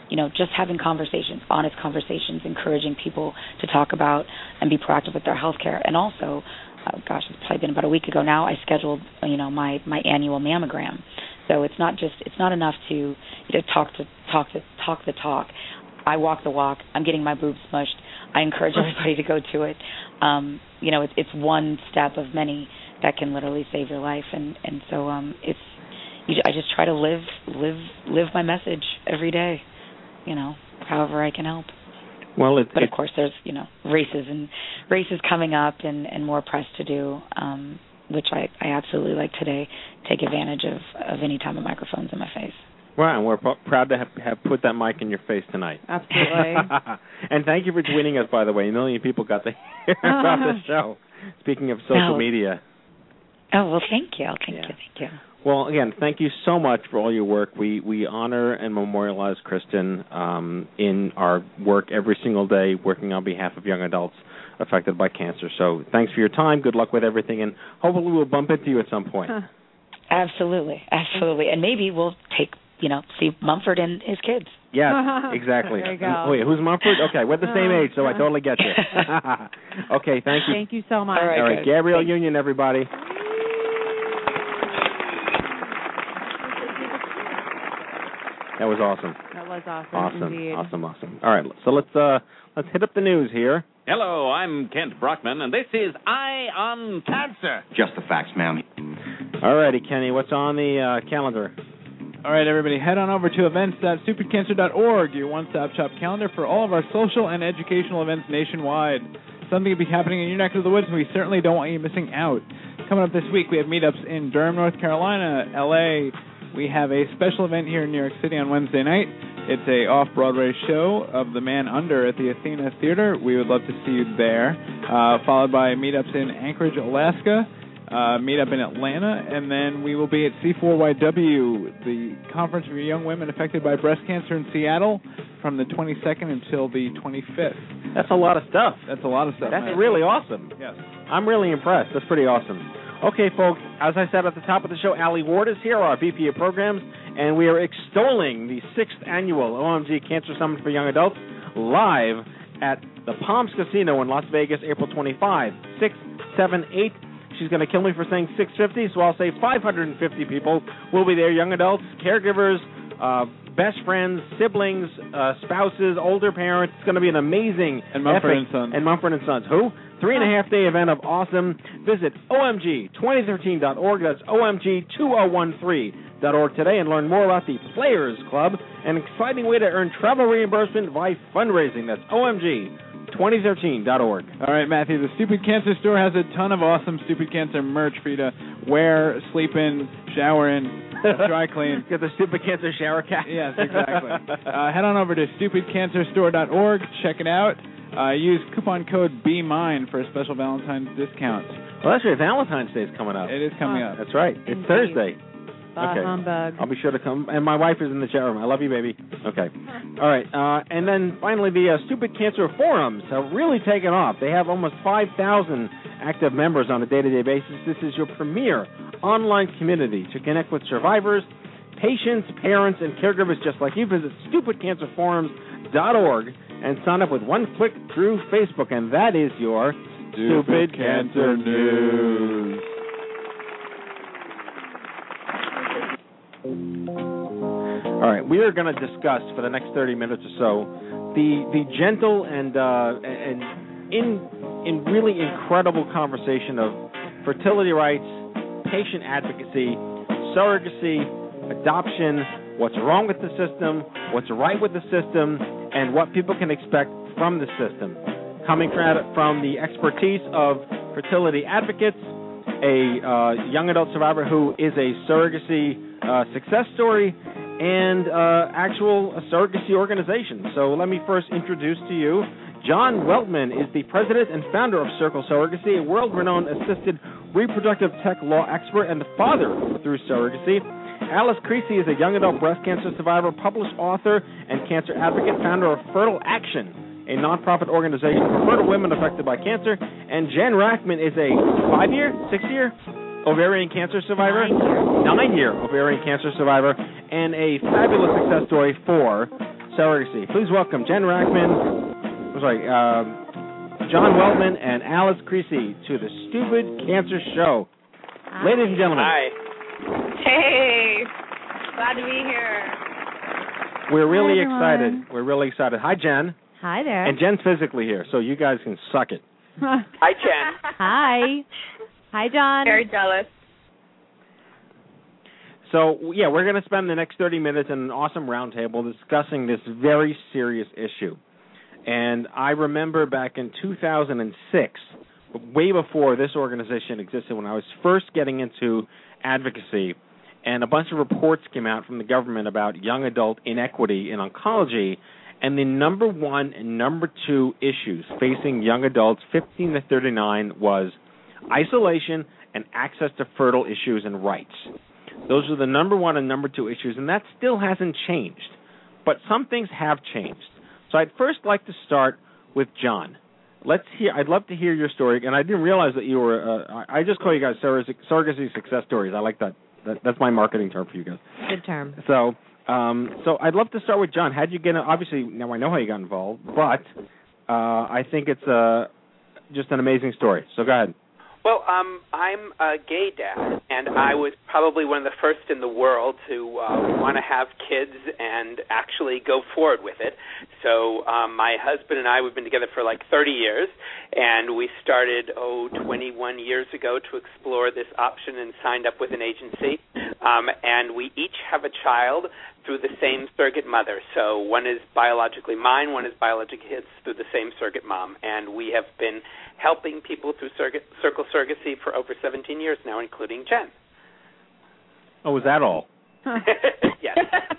[SPEAKER 14] you know, just having conversations, honest conversations, encouraging people to talk about and be proactive with their health care. And also, uh, gosh, it's probably been about a week ago now, I scheduled, you know, my, my annual mammogram. So it's not just, it's not enough to, you know, talk to, talk to, talk the talk. I walk the walk. I'm getting my boobs smushed. I encourage everybody to go to it. Um, you know, it's, it's one step of many that can literally save your life. And, and so um, it's, you, I just try to live, live, live my message every day, you know, however I can help.
[SPEAKER 9] Well, it,
[SPEAKER 14] but
[SPEAKER 9] it,
[SPEAKER 14] of course, there's, you know, races and races coming up and, and more press to do, um, which I, I absolutely like today, take advantage of, of any time a microphone's in my face.
[SPEAKER 9] Well, and we're p- proud to have, have put that mic in your face tonight.
[SPEAKER 10] Absolutely.
[SPEAKER 9] And thank you for joining us, by the way. A million people got to hear about this show. Speaking of social
[SPEAKER 14] no.
[SPEAKER 9] media.
[SPEAKER 14] Oh, well, thank you. Thank
[SPEAKER 9] yeah.
[SPEAKER 14] you. Thank you.
[SPEAKER 9] Well, again, thank you so much for all your work. We we honor and memorialize Kristen um, in our work every single day, working on behalf of young adults affected by cancer. So thanks for your time. Good luck with everything, and hopefully we'll bump into you at some point.
[SPEAKER 10] Huh.
[SPEAKER 14] Absolutely. Absolutely. And maybe we'll take, you know, see Mumford and his kids.
[SPEAKER 9] Yes, exactly.
[SPEAKER 10] There you go.
[SPEAKER 9] Wait, who's Mumford? Okay, we're the same age, so I totally get you. Okay, thank you.
[SPEAKER 10] Thank you so much.
[SPEAKER 14] All right,
[SPEAKER 9] All right,
[SPEAKER 14] guys.
[SPEAKER 9] Gabrielle
[SPEAKER 14] Thanks.
[SPEAKER 9] Union, everybody. That was awesome.
[SPEAKER 10] That was awesome.
[SPEAKER 9] Awesome,
[SPEAKER 10] Indeed.
[SPEAKER 9] awesome, awesome. All right, so let's uh let's hit up the news here.
[SPEAKER 15] Hello, I'm Kent Brockman, and this is Eye on Cancer.
[SPEAKER 16] Just the facts, ma'am.
[SPEAKER 9] All righty, Kenny, what's on the uh, calendar?
[SPEAKER 11] All right, everybody, head on over to events dot stupid cancer dot org, your one-stop shop calendar for all of our social and educational events nationwide. Something will be happening in your neck of the woods, and we certainly don't want you missing out. Coming up this week, we have meetups in Durham, North Carolina, L A. We have a special event here in New York City on Wednesday night. It's a off-Broadway show of The Man Under at the Athena Theater. We would love to see you there. Uh, followed by meetups in Anchorage, Alaska, uh, meetup in Atlanta, and then we will be at C four Y W, the Conference for Young Women Affected by Breast Cancer in Seattle, from the twenty-second until the twenty-fifth.
[SPEAKER 9] That's a lot of stuff.
[SPEAKER 11] That's a lot of stuff.
[SPEAKER 9] That's
[SPEAKER 11] man.
[SPEAKER 9] really awesome.
[SPEAKER 11] Yes.
[SPEAKER 9] I'm really impressed. That's pretty awesome. Okay, folks, as I said at the top of the show, Allie Ward is here, our V P of Programs, and we are extolling the sixth annual O M G Cancer Summit for Young Adults live at the Palms Casino in Las Vegas, April twenty-fifth, six, seven, eight. She's going to kill me for saying six hundred fifty, so I'll say five hundred fifty people will be there, young adults, caregivers, uh, best friends, siblings, uh, spouses, older parents. It's going to be an amazing
[SPEAKER 11] And Mumford
[SPEAKER 9] epic,
[SPEAKER 11] and Sons.
[SPEAKER 9] And Mumford and Sons. Who? Three and a half day event of awesome. Visit O M G twenty thirteen dot org. That's O M G two thousand thirteen dot org today and learn more about the Players Club, an exciting way to earn travel reimbursement by fundraising. That's O M G twenty thirteen dot org.
[SPEAKER 11] All right, Matthew, the Stupid Cancer Store has a ton of awesome Stupid Cancer merch for you to wear, sleep in, shower in, dry clean.
[SPEAKER 9] Get the Stupid Cancer shower cap.
[SPEAKER 11] Yes, exactly. uh, head on over to stupid cancer store dot org. Check it out. Uh, use coupon code BeMine for a special Valentine's discount.
[SPEAKER 9] Well, that's right. Valentine's Day is coming up.
[SPEAKER 11] It is coming up.
[SPEAKER 9] That's right. It's
[SPEAKER 10] Indeed.
[SPEAKER 9] Thursday.
[SPEAKER 10] Bah
[SPEAKER 9] Okay.
[SPEAKER 10] humbug.
[SPEAKER 9] I'll be sure to come. And my wife is in the chat room. I love you, baby. Okay. All right. Uh, and then finally, the uh, Stupid Cancer forums have really taken off. They have almost five thousand active members on a day-to-day basis. This is your premier online community to connect with survivors, patients, parents, and caregivers just like you. Visit stupid cancer forums dot org and sign up with one click through Facebook. And that is your Stupid, Stupid Cancer News. All right, we are going to discuss for the next thirty minutes or so the the gentle and uh, and in in really incredible conversation of fertility rights, patient advocacy, surrogacy, adoption, what's wrong with the system, what's right with the system, and what people can expect from the system. Coming from from the expertise of fertility advocates, a uh, young adult survivor who is a surrogacy uh, success story, and uh, actual uh, surrogacy organization. So let me first introduce to you John Weltman is the president and founder of Circle Surrogacy, a world-renowned assisted reproductive tech law expert and the father through surrogacy. Alice Creasy is a young adult breast cancer survivor, published author, and cancer advocate, founder of Fertile Action, a nonprofit organization for fertile women affected by cancer. And Jen Rackman is a five-year, six-year ovarian cancer survivor, nine-year ovarian cancer survivor, and a fabulous success story for surrogacy. Please welcome Jen Rackman, I'm sorry, uh, John Weltman, and Alice Creasy to the Stupid Cancer Show.
[SPEAKER 13] Hi.
[SPEAKER 9] Ladies and gentlemen.
[SPEAKER 1] Hi.
[SPEAKER 16] Hey. Glad to be here.
[SPEAKER 9] We're really
[SPEAKER 10] Hi,
[SPEAKER 9] excited. We're really excited. Hi, Jen.
[SPEAKER 13] Hi there.
[SPEAKER 9] And Jen's physically here, so you guys can suck it.
[SPEAKER 1] Hi, Jen.
[SPEAKER 13] Hi. Hi, John.
[SPEAKER 16] Very jealous.
[SPEAKER 9] So, yeah, we're going to spend the next thirty minutes in an awesome roundtable discussing this very serious issue. And I remember back in two thousand six, way before this organization existed, when I was first getting into advocacy, and a bunch of reports came out from the government about young adult inequity in oncology, and the number one and number two issues facing young adults fifteen to thirty-nine was isolation and access to fertile issues and rights. Those are the number one and number two issues, and that still hasn't changed. But some things have changed. So I'd first like to start with John. Let's hear. I'd love to hear your story, and I didn't realize that you were. Uh, I just call you guys surrogacy, surrogacy success stories. I like that. that. That's my marketing term for you guys.
[SPEAKER 13] Good term.
[SPEAKER 9] So, um, so I'd love to start with John. How'd you get? Obviously, now I know how you got involved, but uh, I think it's uh, just an amazing story. So go ahead.
[SPEAKER 1] Well, um, I'm a gay dad, and I was probably one of the first in the world to uh, want to have kids and actually go forward with it. So um, my husband and I, we've been together for like thirty years, and we started, oh, twenty-one years ago to explore this option and signed up with an agency. Um, and we each have a child through the same surrogate mother. So one is biologically mine, one is biologically his through the same surrogate mom. And we have been helping people through surrogate, circle surrogacy for over seventeen years now, including Jen.
[SPEAKER 9] Oh, was that all?
[SPEAKER 1] Yes.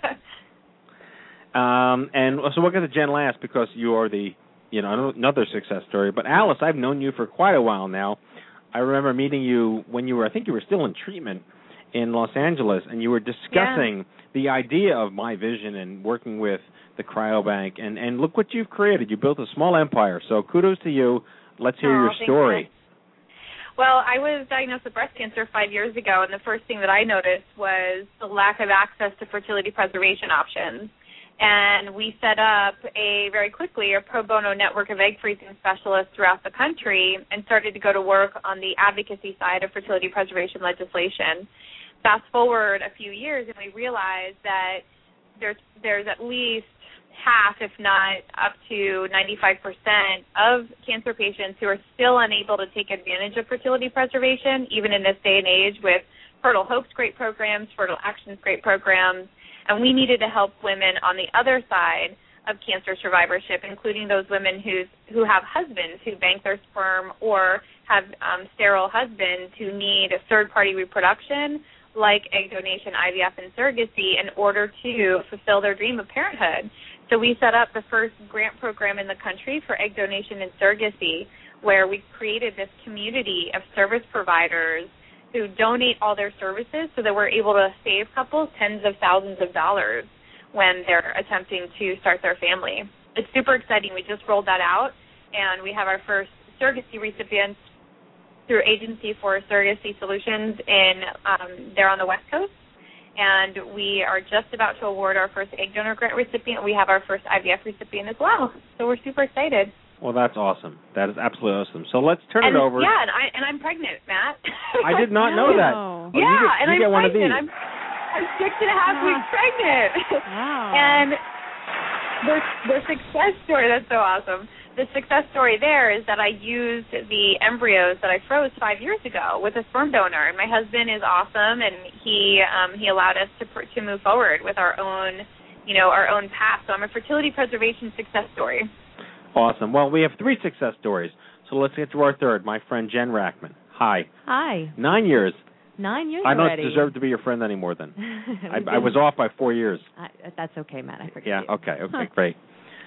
[SPEAKER 9] um, and so we'll get to Jen last because you are the, you know, another success story. But Alice, I've known you for quite a while now. I remember meeting you when you were, I think you were still in treatment in Los Angeles, and you were discussing yeah. the idea of my vision and working with the cryobank. And, and look what you've created. You built a small empire. So kudos to you. Let's hear
[SPEAKER 16] oh,
[SPEAKER 9] your story.
[SPEAKER 16] You. Well, I was diagnosed with breast cancer five years ago, and the first thing that I noticed was the lack of access to fertility preservation options. And we set up a very quickly a pro bono network of egg freezing specialists throughout the country and started to go to work on the advocacy side of fertility preservation legislation. Fast forward a few years, and we realized that there's there's at least half, if not up to ninety-five percent of cancer patients who are still unable to take advantage of fertility preservation, even in this day and age with Fertile Hope's great programs, Fertile Action's great programs. And we needed to help women on the other side of cancer survivorship, including those women who's, who have husbands who bank their sperm or have um, sterile husbands who need a third-party reproduction like egg donation, I V F, and surrogacy in order to fulfill their dream of parenthood. So we set up the first grant program in the country for egg donation and surrogacy, where we created this community of service providers who donate all their services so that we're able to save couples tens of thousands of dollars when they're attempting to start their family. It's super exciting. We just rolled that out, and we have our first surrogacy recipients through Agency for Surrogacy Solutions in um, there on the West Coast. And we are just about to award our first egg donor grant recipient. We have our first I V F recipient as well. So we're super excited.
[SPEAKER 9] Well, that's awesome. That is absolutely awesome. So let's turn
[SPEAKER 16] and,
[SPEAKER 9] it over.
[SPEAKER 16] Yeah, and, I, and I'm pregnant, Matt.
[SPEAKER 9] I did not
[SPEAKER 16] no.
[SPEAKER 9] know that. Oh,
[SPEAKER 16] yeah,
[SPEAKER 9] you get,
[SPEAKER 16] and
[SPEAKER 9] you
[SPEAKER 16] I'm
[SPEAKER 9] get one
[SPEAKER 16] pregnant.
[SPEAKER 9] Of these.
[SPEAKER 16] I'm, I'm six and a half weeks pregnant.
[SPEAKER 10] Wow.
[SPEAKER 16] And the, the success story, that's so awesome. The success story there is that I used the embryos that I froze five years ago with a sperm donor, and my husband is awesome, and he um, he allowed us to to move forward with our own, you know, our own path. So I'm a fertility preservation success story.
[SPEAKER 9] Awesome. Well, we have three success stories, so let's get to our third. My friend Jen Rackman. Hi.
[SPEAKER 13] Hi.
[SPEAKER 9] Nine years.
[SPEAKER 13] Nine years
[SPEAKER 9] I don't
[SPEAKER 13] already.
[SPEAKER 9] deserve to be your friend anymore then. I, I was off by four years.
[SPEAKER 13] I, that's okay, Matt. I forget
[SPEAKER 9] Yeah.
[SPEAKER 13] you.
[SPEAKER 9] Okay. Okay. Great.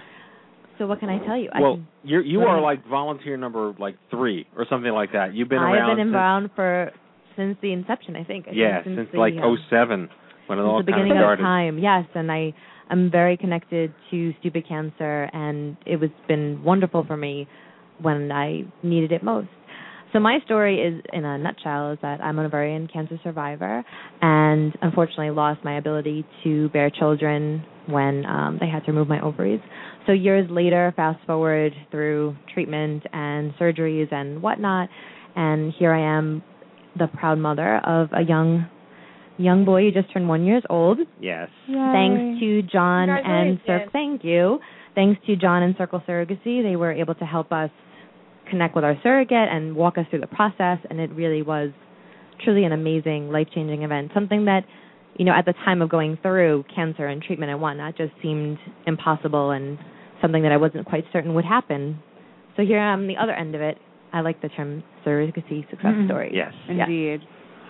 [SPEAKER 13] So what can I tell you?
[SPEAKER 9] Well,
[SPEAKER 13] I can,
[SPEAKER 9] you're, you are like volunteer number like three or something like that. You've been
[SPEAKER 13] I've
[SPEAKER 9] around.
[SPEAKER 13] I've been
[SPEAKER 9] since,
[SPEAKER 13] around for since the inception, I think. I
[SPEAKER 9] yeah,
[SPEAKER 13] think since,
[SPEAKER 9] since
[SPEAKER 13] the,
[SPEAKER 9] like
[SPEAKER 13] uh,
[SPEAKER 9] oh seven when it
[SPEAKER 13] since
[SPEAKER 9] all
[SPEAKER 13] the
[SPEAKER 9] kind
[SPEAKER 13] beginning
[SPEAKER 9] of started.
[SPEAKER 13] of time. Yes, and I I'm very connected to Stupid Cancer, and it was been wonderful for me when I needed it most. So my story is, in a nutshell, is that I'm an ovarian cancer survivor and unfortunately lost my ability to bear children when um, they had to remove my ovaries. So years later, fast forward through treatment and surgeries and whatnot, and here I am, the proud mother of a young young boy who just turned one years old.
[SPEAKER 9] Yes.
[SPEAKER 13] Yay. Thanks to John and Circle. Thank you. Thanks to John and Circle Surrogacy, they were able to help us connect with our surrogate and walk us through the process, and it really was truly an amazing, life-changing event. Something that, you know, at the time of going through cancer and treatment and whatnot, just seemed impossible and something that I wasn't quite certain would happen. So here I'm on the other end of it. I like the term surrogacy success
[SPEAKER 10] Mm-hmm.
[SPEAKER 13] story.
[SPEAKER 9] Yes.
[SPEAKER 10] Indeed.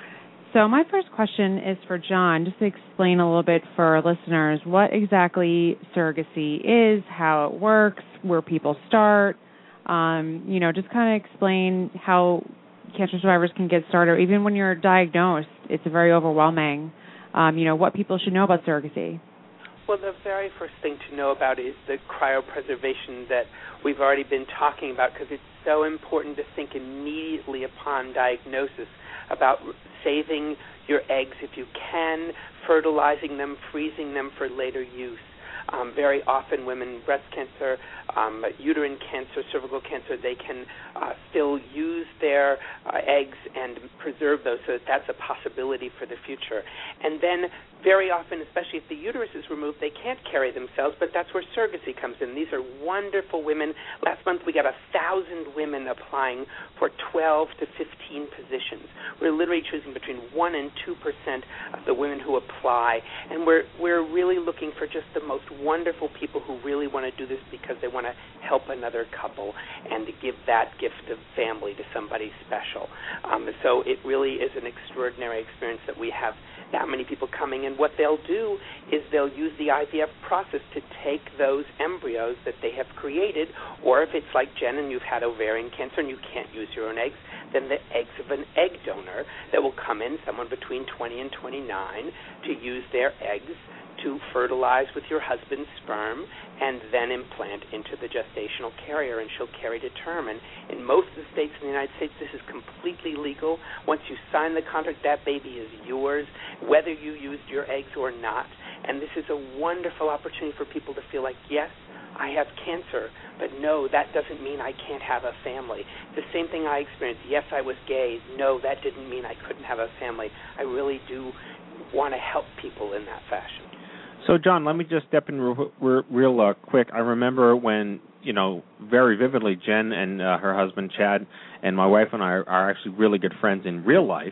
[SPEAKER 10] So my first question is for John, just to explain a little bit for our listeners what exactly surrogacy is, how it works, where people start. Um, you know, just kind of explain how cancer survivors can get started. Even when you're diagnosed, it's very overwhelming. Um, you know, what people should know about surrogacy.
[SPEAKER 1] Well, the very first thing to know about is the cryopreservation that we've already been talking about, because it's so important to think immediately upon diagnosis about saving your eggs if you can, fertilizing them, freezing them for later use. Um, very often women, breast cancer, um, uterine cancer, cervical cancer, they can uh, still use their uh, eggs and preserve those, so that that's a possibility for the future. And then very often, especially if the uterus is removed, they can't carry themselves, but that's where surrogacy comes in. These are wonderful women. Last month we got one thousand women applying for twelve to fifteen positions. We're literally choosing between one and two percent of the women who apply, and we're we're really looking for just the most wonderful people who really want to do this because they want to help another couple and to give that gift of family to somebody special. Um, so it really is an extraordinary experience that we have that many people coming, and what they'll do is they'll use the I V F process to take those embryos that they have created, or if it's like Jen and you've had ovarian cancer and you can't use your own eggs, then the eggs of an egg donor that will come in, someone between twenty and twenty-nine, to use their eggs to fertilize with your husband's sperm and then implant into the gestational carrier, and she'll carry to term. And in most of the states in the United States, this is completely legal. Once you sign the contract, that baby is yours, whether you used your eggs or not. And this is a wonderful opportunity for people to feel like, yes, I have cancer, but no, that doesn't mean I can't have a family. The same thing I experienced. Yes, I was gay. No, that didn't mean I couldn't have a family. I really do want to help people in that fashion.
[SPEAKER 9] So, John, let me just step in real, real, real uh, quick. I remember when, you know, very vividly, Jen and uh, her husband, Chad, and my wife and I are, are actually really good friends in real life.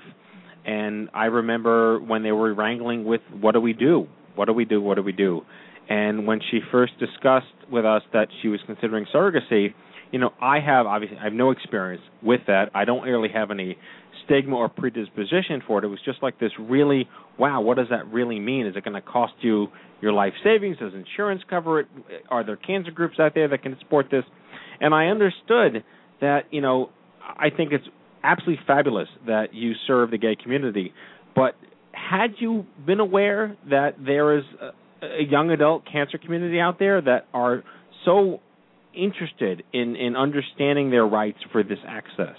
[SPEAKER 9] And I remember when they were wrangling with, what do we do? What do we do? What do we do? And when she first discussed with us that she was considering surrogacy, you know, I have obviously I have no experience with that. I don't really have any stigma or predisposition for it. It was just like this really, wow, what does that really mean? Is it going to cost you your life savings? Does insurance cover it? Are there cancer groups out there that can support this? And I understood that, you know, I think it's absolutely fabulous that you serve the gay community. But had you been aware that there is a, a young adult cancer community out there that are so interested in, in understanding their rights for this access?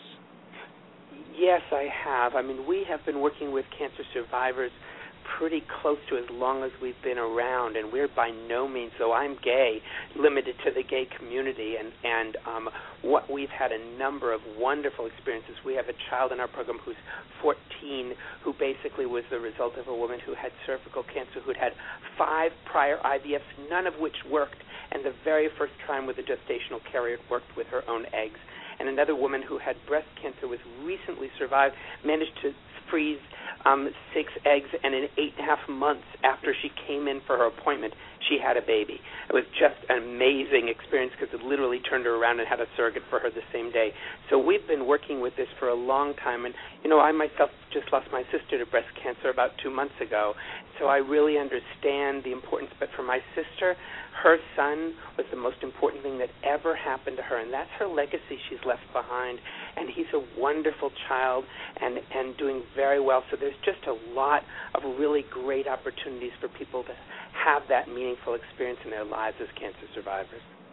[SPEAKER 1] Yes, I have. I mean, we have been working with cancer survivors pretty close to as long as we've been around, and we're by no means, though I'm gay, limited to the gay community. And, and um, what we've had a number of wonderful experiences. We have a child in our program who's fourteen, who basically was the result of a woman who had cervical cancer, who'd had five prior I V Fs, none of which worked, and the very first time with a gestational carrier worked with her own eggs. And another woman who had breast cancer, was recently survived, managed to freeze um, six eggs, and in eight and a half months after she came in for her appointment, she had a baby. It was just an amazing experience because it literally turned her around and had a surrogate for her the same day. So we've been working with this for a long time, and, you know, I myself just lost my sister to breast cancer about two months ago, so I really understand the importance. But for my sister, her son was the most important thing that ever happened to her, and that's her legacy she's left behind. And he's a wonderful child and, and doing very well. So there's just a lot of really great opportunities for people to have that meaningful experience in their lives as cancer survivors.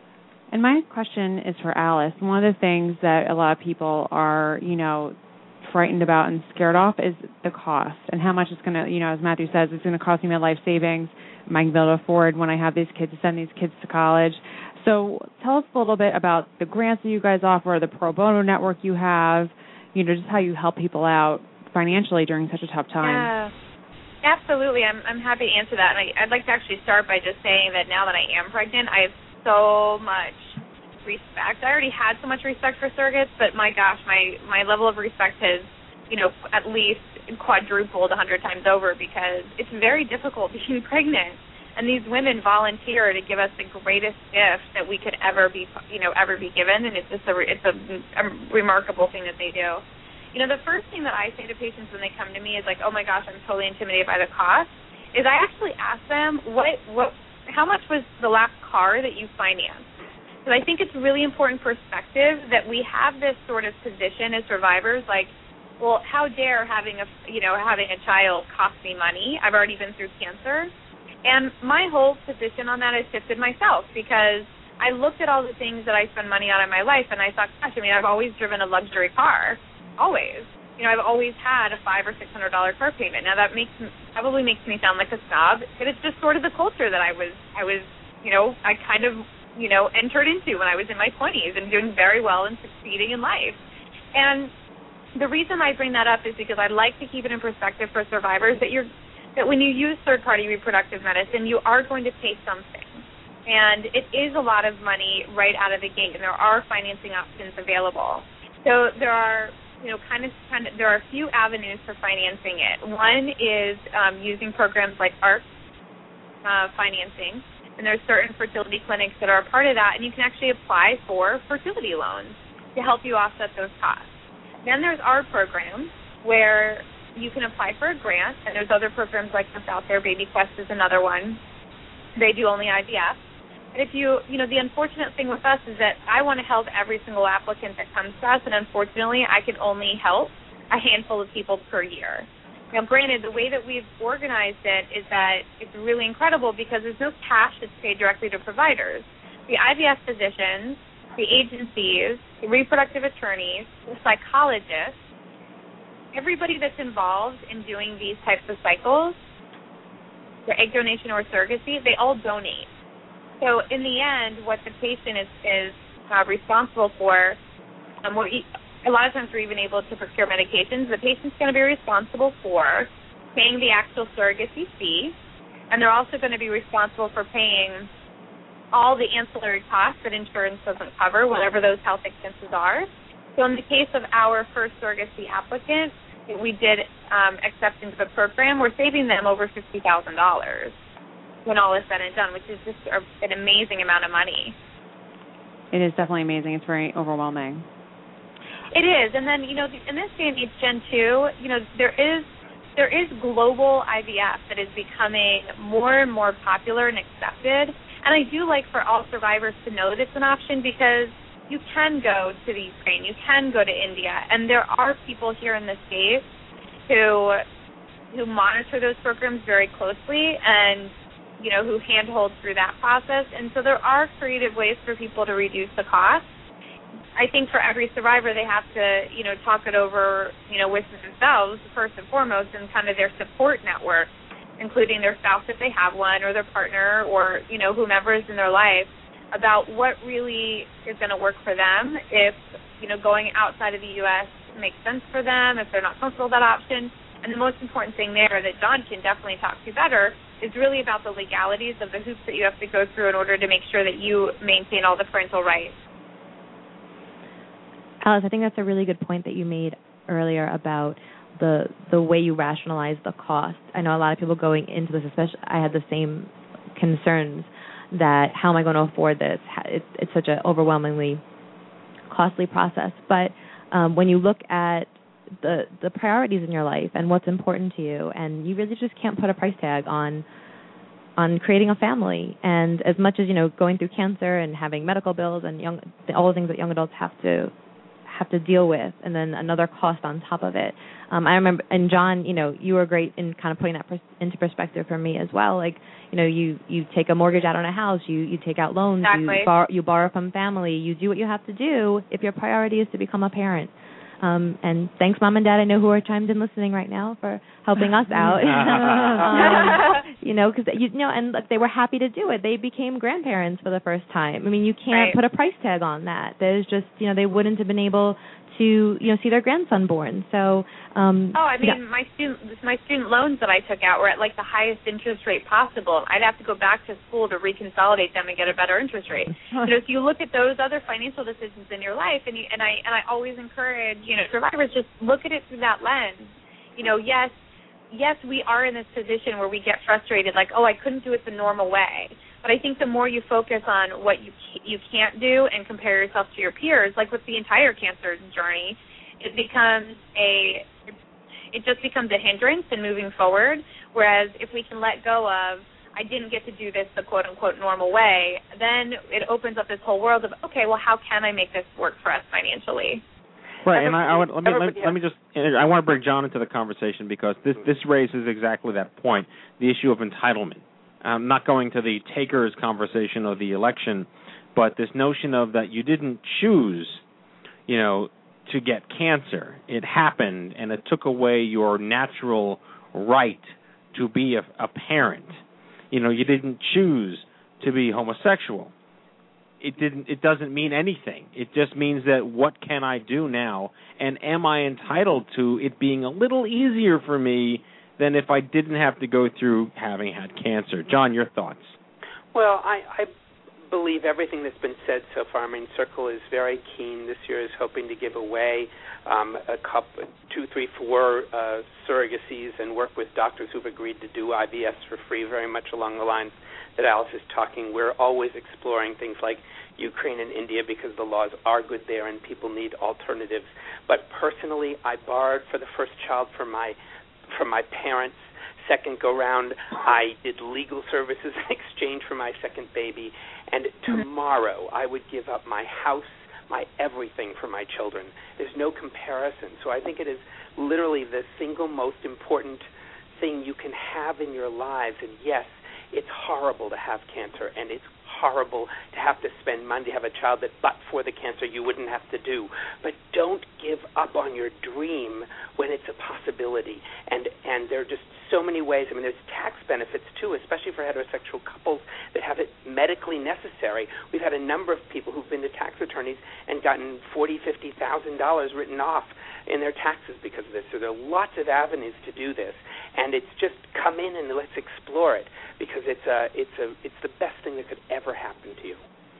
[SPEAKER 10] And my question is for Alice. One of the things that a lot of people are, you know, frightened about and scared off is the cost and how much it's going to, you know, as Matthew says, it's going to cost me my life savings. Am I going to be able to afford when I have these kids to send these kids to college? So tell us a little bit about the grants that you guys offer, the pro bono network you have, you know, just how you help people out financially during such a tough time.
[SPEAKER 16] Yeah, absolutely. I'm I'm happy to answer that. And I, I'd like to actually start by just saying that now that I am pregnant, I have so much respect. I already had so much respect for surrogates, but my gosh, my, my level of respect has, you know, at least quadrupled a hundred times over because it's very difficult being pregnant. And these women volunteer to give us the greatest gift that we could ever be, you know, ever be given, and it's just a, it's a, a remarkable thing that they do. You know, the first thing that I say to patients when they come to me is like, oh my gosh, I'm totally intimidated by the cost, is I actually ask them, what, what, how much was the last car that you financed? Because I think it's really important perspective that we have this sort of position as survivors, like, well, how dare having a, you know, having a child cost me money? I've already been through cancer. And my whole position on that has shifted myself because I looked at all the things that I spend money on in my life, and I thought, gosh, I mean, I've always driven a luxury car, always. You know, I've always had a five or six hundred dollar car payment. Now that makes probably makes me sound like a snob, but it's just sort of the culture that I was, I was, you know, I kind of, you know, entered into when I was in my twenties and doing very well and succeeding in life. And the reason I bring that up is because I'd like to keep it in perspective for survivors that you're, that when you use third-party reproductive medicine, you are going to pay something. And it is a lot of money right out of the gate, and there are financing options available. So there are, you know, kind of, kind of there are a few avenues for financing it. One is um, using programs like A R C uh, financing, and there's certain fertility clinics that are a part of that, and you can actually apply for fertility loans to help you offset those costs. Then there's our program where you can apply for a grant, and there's other programs like this out there. Baby Quest is another one. They do only I V F. And if you, you know, the unfortunate thing with us is that I want to help every single applicant that comes to us, and unfortunately I can only help a handful of people per year. Now, granted, the way that we've organized it is that it's really incredible because there's no cash that's paid directly to providers. The I V F physicians, the agencies, the reproductive attorneys, the psychologists, everybody that's involved in doing these types of cycles, for egg donation or surrogacy, they all donate. So in the end, what the patient is, is uh, responsible for, um, we're, a lot of times we're even able to procure medications. The patient's going to be responsible for paying the actual surrogacy fee, and they're also going to be responsible for paying all the ancillary costs that insurance doesn't cover, whatever those health expenses are. So in the case of our first surrogacy applicant, we did um, accept into the program, we're saving them over fifty thousand dollars when all is said and done, which is just a, an amazing amount of money.
[SPEAKER 10] It is definitely amazing. It's very overwhelming.
[SPEAKER 16] It is, and then, you know, in this day and age, Gen two, you know, there is there is global I V F that is becoming more and more popular and accepted, and I do like for all survivors to know that it's an option because you can go to the Ukraine, you can go to India, and there are people here in the States who who monitor those programs very closely and, you know, who handhold through that process. And so there are creative ways for people to reduce the cost. I think for every survivor, they have to, you know, talk it over, you know, with themselves first and foremost, and kind of their support network, including their spouse if they have one, or their partner, or, you know, whomever is in their life, about what really is going to work for them, if, you know, going outside of the U S makes sense for them, if they're not comfortable with that option. And the most important thing there that John can definitely talk to better is really about the legalities of the hoops that you have to go through in order to make sure that you maintain all the parental rights.
[SPEAKER 13] Alice, I think that's a really good point that you made earlier about the the way you rationalize the cost. I know a lot of people going into this, especially I had the same concerns that how am I going to afford this? It's, it's such an overwhelmingly costly process. But um, when you look at the the priorities in your life and what's important to you, and you really just can't put a price tag on on creating a family. And as much as, you know, going through cancer and having medical bills and young all the things that young adults have to have to deal with, and then another cost on top of it. Um, I remember, and John, you know, you were great in kind of putting that pers- into perspective for me as well. Like, you know, you, you take a mortgage out on a house, you, you take out loans,
[SPEAKER 16] Exactly.
[SPEAKER 13] you, bar- you borrow from family, you do what you have to do if your priority is to become a parent. Um, and thanks, Mom and Dad, I know who are chimed in listening right now for helping us out. um, you know, because, you know, and look, they were happy to do it. They became grandparents for the first time. I mean, you can't
[SPEAKER 16] Right.
[SPEAKER 13] put a price tag on that. There's just, you know, they wouldn't have been able to, you know, see their grandson born. So, um,
[SPEAKER 16] oh, I mean,
[SPEAKER 13] yeah.
[SPEAKER 16] my student my student loans that I took out were at like the highest interest rate possible. I'd have to go back to school to reconsolidate them and get a better interest rate. You know, if you look at those other financial decisions in your life, and you, and I and I always encourage, you know, survivors, just look at it through that lens. You know, yes, yes, we are in this position where we get frustrated, like, oh, I couldn't do it the normal way. But I think the more you focus on what you you can't do and compare yourself to your peers, like with the entire cancer journey, it becomes a it just becomes a hindrance in moving forward. Whereas if we can let go of, I didn't get to do this the quote unquote normal way, then it opens up this whole world of, okay, well, how can I make this work for us financially?
[SPEAKER 9] Right, and I, I would let me let, let me just I want to bring John into the conversation because this this raises exactly that point, the issue of entitlement. I'm not going to the takers conversation of the election, but this notion of that you didn't choose, you know, to get cancer. It happened, and it took away your natural right to be a, a parent. You know, you didn't choose to be homosexual. It didn't. It doesn't mean anything. It just means that what can I do now, and am I entitled to it being a little easier for me than if I didn't have to go through having had cancer? John, your thoughts?
[SPEAKER 1] Well, I, I believe everything that's been said so far. I mean, Circle is very keen this year, is hoping to give away um, a couple, two, three, four uh, surrogacies and work with doctors who've agreed to do I V F for free, very much along the lines that Alice is talking. We're always exploring things like Ukraine and India because the laws are good there and people need alternatives. But personally, I borrowed for the first child from my from my parents. Second go-round, I did legal services in exchange for my second baby. And tomorrow, I would give up my house, my everything for my children. There's no comparison. So I think it is literally the single most important thing you can have in your lives. And yes, it's horrible to have cancer, and it's horrible to have to spend money to have a child that but for the cancer you wouldn't have to do. But don't give up on your dream when it's a possibility. And and there are just so many ways. I mean, there's tax benefits, too, especially for heterosexual couples that have it medically necessary. We've had a number of people who've been to tax attorneys and gotten forty thousand dollars, fifty thousand dollars written off in their taxes because of this. So there are lots of avenues to do this. And it's just come in and let's explore it because it's a, it's a, it's the best thing that could ever happen to you.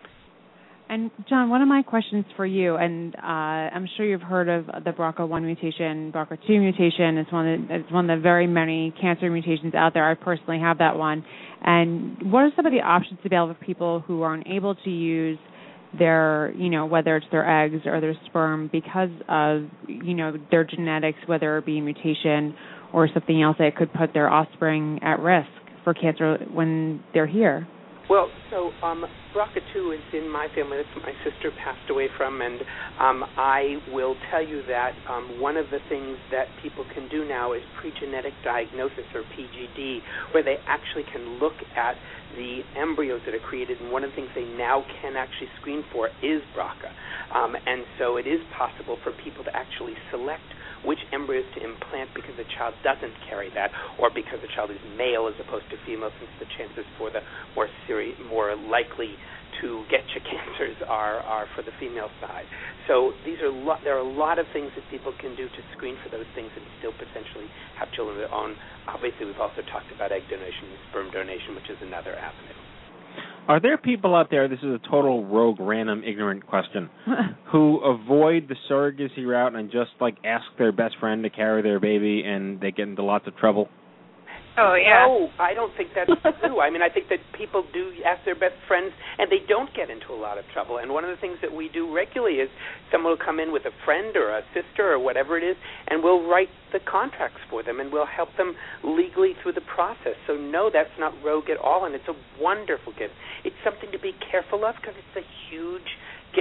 [SPEAKER 10] And John, one of my questions for you, and uh, I'm sure you've heard of the B R C A one mutation, B R C A two mutation. It's one of the, it's one of the very many cancer mutations out there. I personally have that one. And what are some of the options available for people who aren't able to use their, you know, whether it's their eggs or their sperm because of, you know, their genetics, whether it be a mutation or something else that could put their offspring at risk for cancer when they're here?
[SPEAKER 1] Well, so um, B R C A two is in my family. That's my sister passed away from, and um, I will tell you that um, one of the things that people can do now is pre-genetic diagnosis, or P G D, where they actually can look at the embryos that are created, and one of the things they now can actually screen for is B R C A. Um, and so it is possible for people to actually select which embryos to implant because the child doesn't carry that, or because the child is male as opposed to female, since the chances for the more serious, more likely to get you cancers are, are for the female side. So these are lo- there are a lot of things that people can do to screen for those things and still potentially have children of their own. Obviously, we've also talked about egg donation and sperm donation, which is another avenue.
[SPEAKER 9] Are there people out there, this is a total rogue, random, ignorant question, who avoid the surrogacy route and just, like, ask their best friend to carry their baby and they get into lots of trouble?
[SPEAKER 16] Oh, yeah.
[SPEAKER 1] No, I don't think that's true. I mean, I think that people do ask their best friends, and they don't get into a lot of trouble. And one of the things that we do regularly is someone will come in with a friend or a sister or whatever it is, and we'll write the contracts for them, and we'll help them legally through the process. So, no, that's not rogue at all, and it's a wonderful gift. It's something to be careful of because it's a huge gift,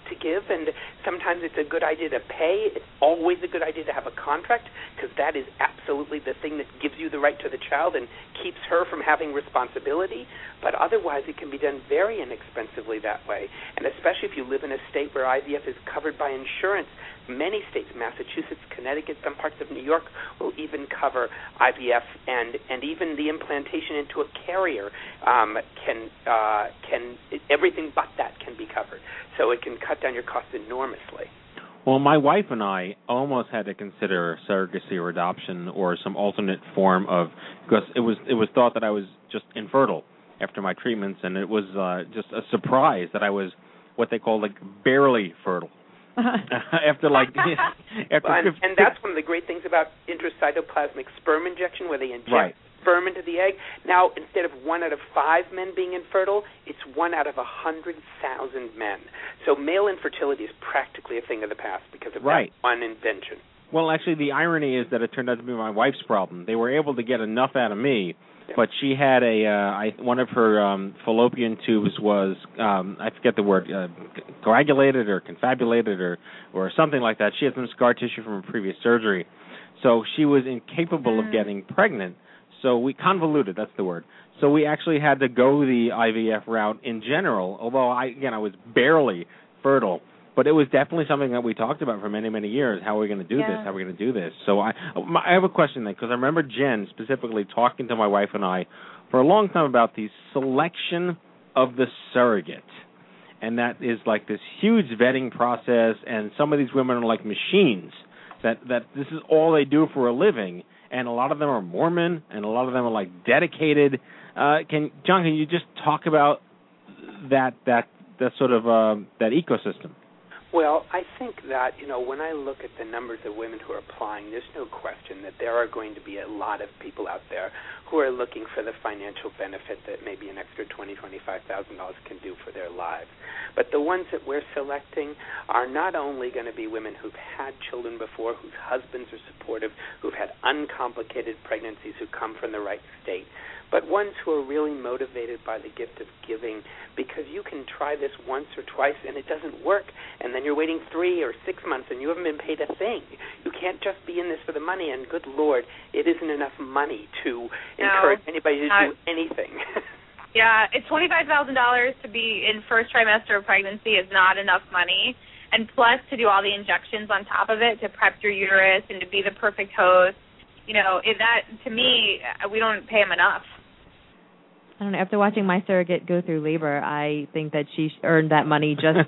[SPEAKER 1] to give, and sometimes it's a good idea to pay. It's always a good idea to have a contract, because that is absolutely the thing that gives you the right to the child and keeps her from having responsibility. But otherwise, it can be done very inexpensively that way, and especially if you live in a state where I V F is covered by insurance. Many states, Massachusetts, Connecticut, some parts of New York, will even cover I V F, and, and even the implantation into a carrier um, can uh, can everything but that can be covered. So it can cut down your costs enormously.
[SPEAKER 9] Well, my wife and I almost had to consider surrogacy or adoption or some alternate form of, because it was it was thought that I was just infertile after my treatments, and it was uh, just a surprise that I was what they call like barely fertile. after like after
[SPEAKER 1] and, and that's one of the great things about intracytoplasmic sperm injection, where they inject
[SPEAKER 9] right.
[SPEAKER 1] sperm into the egg. Now, instead of one out of five men being infertile, it's one out of a hundred thousand men. So male infertility is practically a thing of the past because of
[SPEAKER 9] right.
[SPEAKER 1] that one invention.
[SPEAKER 9] Well, actually, the irony is that it turned out to be my wife's problem. They were able to get enough out of me, yeah. but she had a uh, I, one of her um, fallopian tubes was um, I forget the word uh, coagulated or confabulated or or something like that. She had some scar tissue from a previous surgery, so she was incapable of getting pregnant. So we convoluted. That's the word. So we actually had to go the I V F route in general. Although I again I was barely fertile. But it was definitely something that we talked about for many, many years. How are we going to do
[SPEAKER 16] yeah.
[SPEAKER 9] this? How are we going to do this? So I, my, I have a question then, because I remember Jen specifically talking to my wife and I for a long time about the selection of the surrogate. And that is like this huge vetting process, and some of these women are like machines, that, that this is all they do for a living. And a lot of them are Mormon, and a lot of them are like dedicated. Uh, can John, can you just talk about that, that, that sort of uh, that ecosystem?
[SPEAKER 1] Well, I think that, you know, when I look at the numbers of women who are applying, there's no question that there are going to be a lot of people out there who are looking for the financial benefit that maybe an extra twenty thousand dollars, twenty-five thousand dollars can do for their lives. But the ones that we're selecting are not only going to be women who've had children before, whose husbands are supportive, who've had uncomplicated pregnancies, who come from the right state, but ones who are really motivated by the gift of giving, because you can try this once or twice and it doesn't work, and then you're waiting three or six months and you haven't been paid a thing. You can't just be in this for the money, and good Lord, it isn't enough money to
[SPEAKER 16] no,
[SPEAKER 1] encourage anybody to
[SPEAKER 16] not,
[SPEAKER 1] do anything.
[SPEAKER 16] yeah, it's twenty-five thousand dollars to be in first trimester of pregnancy is not enough money, and plus to do all the injections on top of it to prep your uterus and to be the perfect host. You know, if that, to me, we don't pay them enough.
[SPEAKER 13] I don't know. After watching my surrogate go through labor, I think that she earned that money just in.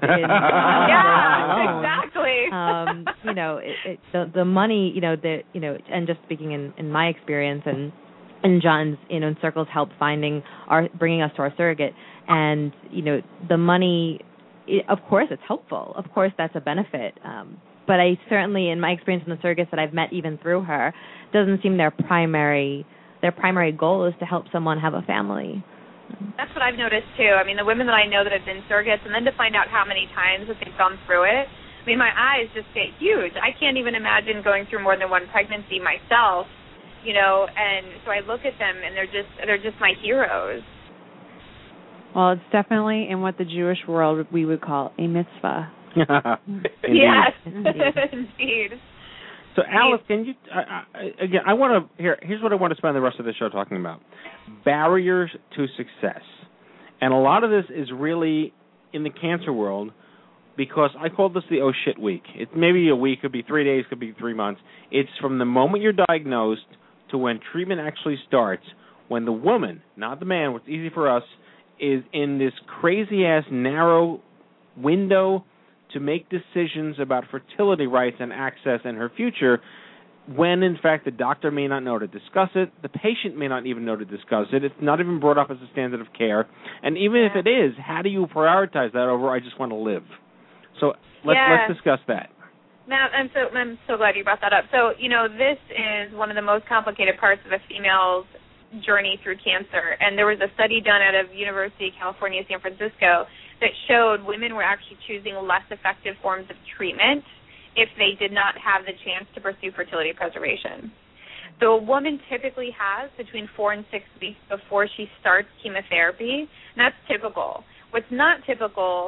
[SPEAKER 16] yeah, exactly.
[SPEAKER 13] um, you know, it, it, the the money, you know, the you know, and just speaking in, in my experience and and John's, you know, in Circle's help finding our bringing us to our surrogate, and you know, the money. It, of course, it's helpful. Of course, that's a benefit. Um, but I certainly, in my experience in the surrogates that I've met, even through her, doesn't seem their primary. Their primary goal is to help someone have a family.
[SPEAKER 16] That's what I've noticed, too. I mean, the women that I know that have been surrogates, and then to find out how many times that they've gone through it, I mean, my eyes just get huge. I can't even imagine going through more than one pregnancy myself, you know, and so I look at them, and they're just they're just my heroes.
[SPEAKER 10] Well, it's definitely in what the Jewish world we would call a mitzvah.
[SPEAKER 9] Indeed.
[SPEAKER 16] Yes,
[SPEAKER 9] Indeed.
[SPEAKER 16] indeed.
[SPEAKER 9] So, Alice, can you uh, uh, again? I want to here. Here's what I want to spend the rest of the show talking about: barriers to success. And a lot of this is really in the cancer world, because I call this the oh shit week. It may be a week, could be three days, could be three months. It's from the moment you're diagnosed to when treatment actually starts. When the woman, not the man, what's easy for us, is in this crazy ass narrow window to make decisions about fertility rights and access and her future, when in fact the doctor may not know to discuss it, the patient may not even know to discuss it, it's not even brought up as a standard of care, and even
[SPEAKER 16] yeah.
[SPEAKER 9] if it is, how do you prioritize that over I just want to live? So let's
[SPEAKER 16] yeah.
[SPEAKER 9] let's discuss that.
[SPEAKER 16] Matt, I'm so I'm so glad you brought that up. So, you know, this is one of the most complicated parts of a female's journey through cancer, and there was a study done out of University of California, San Francisco, that showed women were actually choosing less effective forms of treatment if they did not have the chance to pursue fertility preservation. So a woman typically has between four and six weeks before she starts chemotherapy, and that's typical. What's not typical,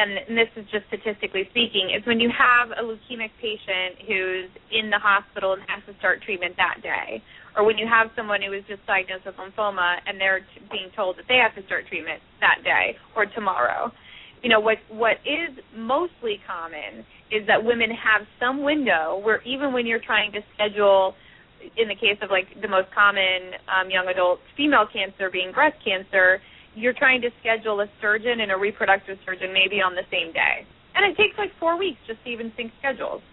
[SPEAKER 16] and, and this is just statistically speaking, is when you have a leukemic patient who's in the hospital and has to start treatment that day, or when you have someone who is just diagnosed with lymphoma and they're t- being told that they have to start treatment that day or tomorrow. You know, what what is mostly common is that women have some window where even when you're trying to schedule, in the case of like the most common um, young adult female cancer being breast cancer, you're trying to schedule a surgeon and a reproductive surgeon maybe on the same day. And it takes like four weeks just to even sync schedules.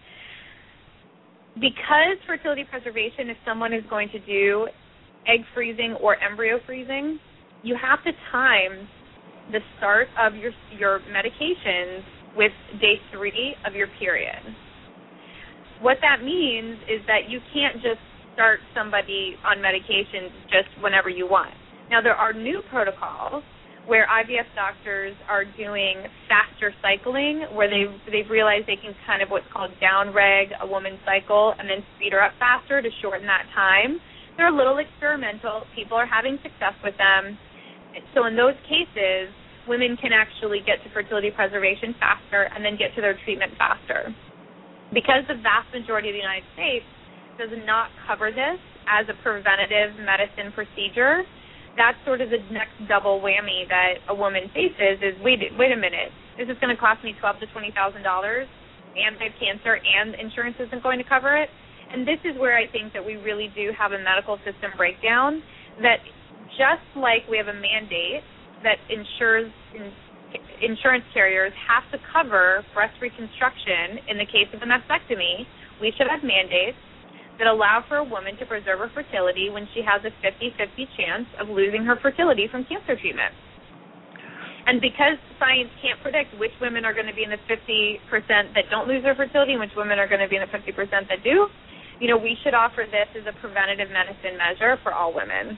[SPEAKER 16] Because fertility preservation, if someone is going to do egg freezing or embryo freezing, you have to time the start of your your medications with day three of your period. What that means is that you can't just start somebody on medications just whenever you want. Now, there are new protocols where I V F doctors are doing faster cycling, where they've, they've realized they can kind of what's called down-reg a woman's cycle and then speed her up faster to shorten that time. They're a little experimental. People are having success with them. So in those cases, women can actually get to fertility preservation faster and then get to their treatment faster. Because the vast majority of the United States does not cover this as a preventative medicine procedure, that's sort of the next double whammy that a woman faces is, wait, wait a minute, this is going to cost me twelve thousand to twenty thousand dollars, and I have cancer, and insurance isn't going to cover it. And this is where I think that we really do have a medical system breakdown, that just like we have a mandate that ensures in, insurance carriers have to cover breast reconstruction in the case of a mastectomy, we should have mandates that allow for a woman to preserve her fertility when she has a fifty-fifty chance of losing her fertility from cancer treatment. And because science can't predict which women are going to be in the fifty percent that don't lose their fertility and which women are going to be in the fifty percent that do, you know, we should offer this as a preventative medicine measure for all women.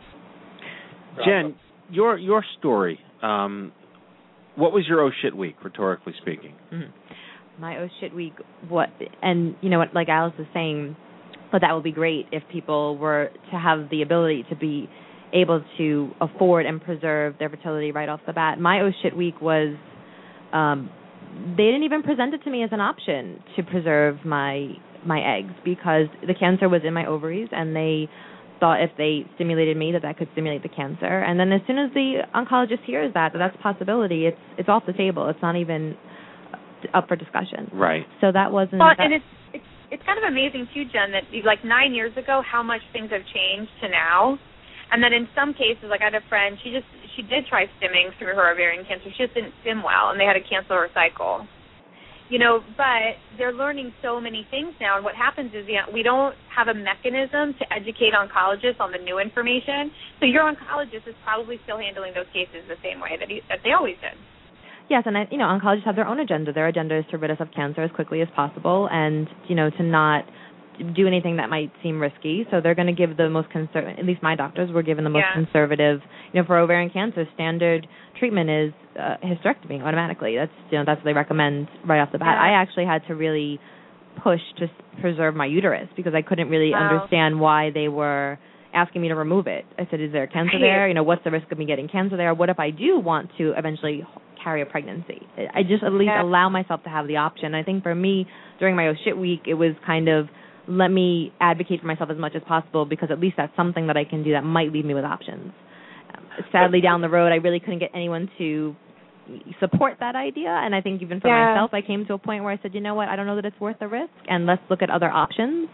[SPEAKER 9] Jen, your your story, um, what was your oh shit week, rhetorically speaking?
[SPEAKER 13] Mm-hmm. My oh shit week, what, and you know what, like Alice was saying, but that would be great if people were to have the ability to be able to afford and preserve their fertility right off the bat. My oh shit week was, um, they didn't even present it to me as an option to preserve my my eggs because the cancer was in my ovaries, and they thought if they stimulated me that that could stimulate the cancer. And then as soon as the oncologist hears that, that that's a possibility, it's it's off the table. It's not even up for discussion.
[SPEAKER 9] Right.
[SPEAKER 13] So that wasn't...
[SPEAKER 16] Well,
[SPEAKER 13] that,
[SPEAKER 16] and it's, it's, it's kind of amazing, too, Jen, that like nine years ago, how much things have changed to now. And then in some cases, like I had a friend, she just, she did try stimming through her ovarian cancer. She just didn't stim well, and they had to cancel her cycle. You know, but they're learning so many things now, and what happens is you know, we don't have a mechanism to educate oncologists on the new information. So your oncologist is probably still handling those cases the same way that, he, that they always did.
[SPEAKER 13] Yes, and I, you know, oncologists have their own agenda. Their agenda is to rid us of cancer as quickly as possible, and you know, to not do anything that might seem risky. So they're going to give the most conservative. At least my doctors were given the most
[SPEAKER 16] yeah.
[SPEAKER 13] conservative. You know, for ovarian cancer, standard treatment is uh, hysterectomy automatically. That's you know that's what they recommend right off the bat.
[SPEAKER 16] Yeah.
[SPEAKER 13] I actually had to really push to preserve my uterus because I couldn't really
[SPEAKER 16] wow.
[SPEAKER 13] understand why they were asking me to remove it. I said, is there cancer
[SPEAKER 16] right.
[SPEAKER 13] there? You know, what's the risk of me getting cancer there? What if I do want to eventually carry a pregnancy? I just at least
[SPEAKER 16] yeah.
[SPEAKER 13] allow myself to have the option. I think for me, during my oh shit week, it was kind of let me advocate for myself as much as possible because at least that's something that I can do that might leave me with options. Um, sadly, down the road, I really couldn't get anyone to support that idea, and I think even for
[SPEAKER 16] yeah.
[SPEAKER 13] myself, I came to a point where I said, you know what, I don't know that it's worth the risk, and let's look at other options.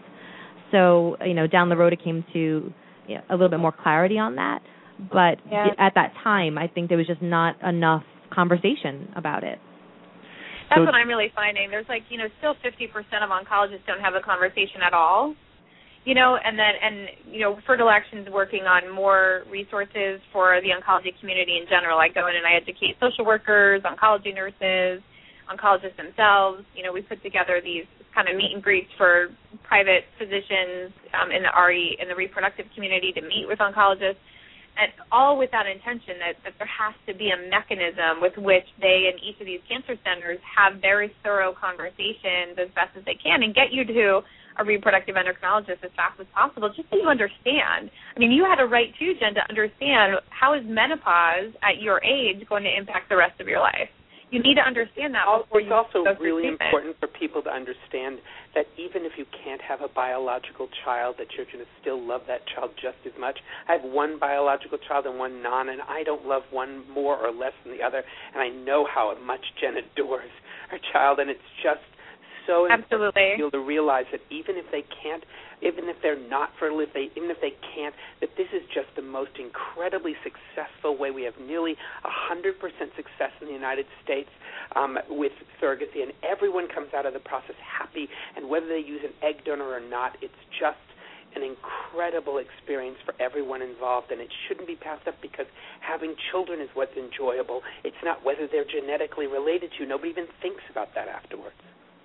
[SPEAKER 13] So, you know, down the road, it came to you know, a little bit more clarity on that, but
[SPEAKER 16] yeah.
[SPEAKER 13] at that time, I think there was just not enough conversation about it.
[SPEAKER 16] That's
[SPEAKER 9] so,
[SPEAKER 16] what I'm really finding. There's like, you know, still fifty percent of oncologists don't have a conversation at all. You know, and then, and, you know, Fertile Action's working on more resources for the oncology community in general. I go in and I educate social workers, oncology nurses, oncologists themselves. You know, we put together these kind of meet and greets for private physicians um, in the R E, in the reproductive community to meet with oncologists, and all with that intention that, that there has to be a mechanism with which they and each of these cancer centers have very thorough conversations as best as they can and get you to a reproductive endocrinologist as fast as possible, just so you understand. I mean, you had a right, too, Jen, to understand how is menopause at your age going to impact the rest of your life. you need to understand that before
[SPEAKER 1] it's
[SPEAKER 16] you
[SPEAKER 1] also
[SPEAKER 16] go through
[SPEAKER 1] really
[SPEAKER 16] treatment.
[SPEAKER 1] important for people to understand that even if you can't have a biological child, that you're going to still love that child just as much. I have one biological child and one non, and I don't love one more or less than the other, and I know how much Jen adores her child, and it's just so important
[SPEAKER 16] Absolutely.
[SPEAKER 1] for people to realize that even if they can't, even if they're not fertile, if they, even if they can't, that this is just the most incredibly successful way. We have nearly one hundred percent success in the United States um, with surrogacy, and everyone comes out of the process happy, and whether they use an egg donor or not, it's just an incredible experience for everyone involved, and it shouldn't be passed up because having children is what's enjoyable. It's not whether they're genetically related to you. Nobody even thinks about that afterwards.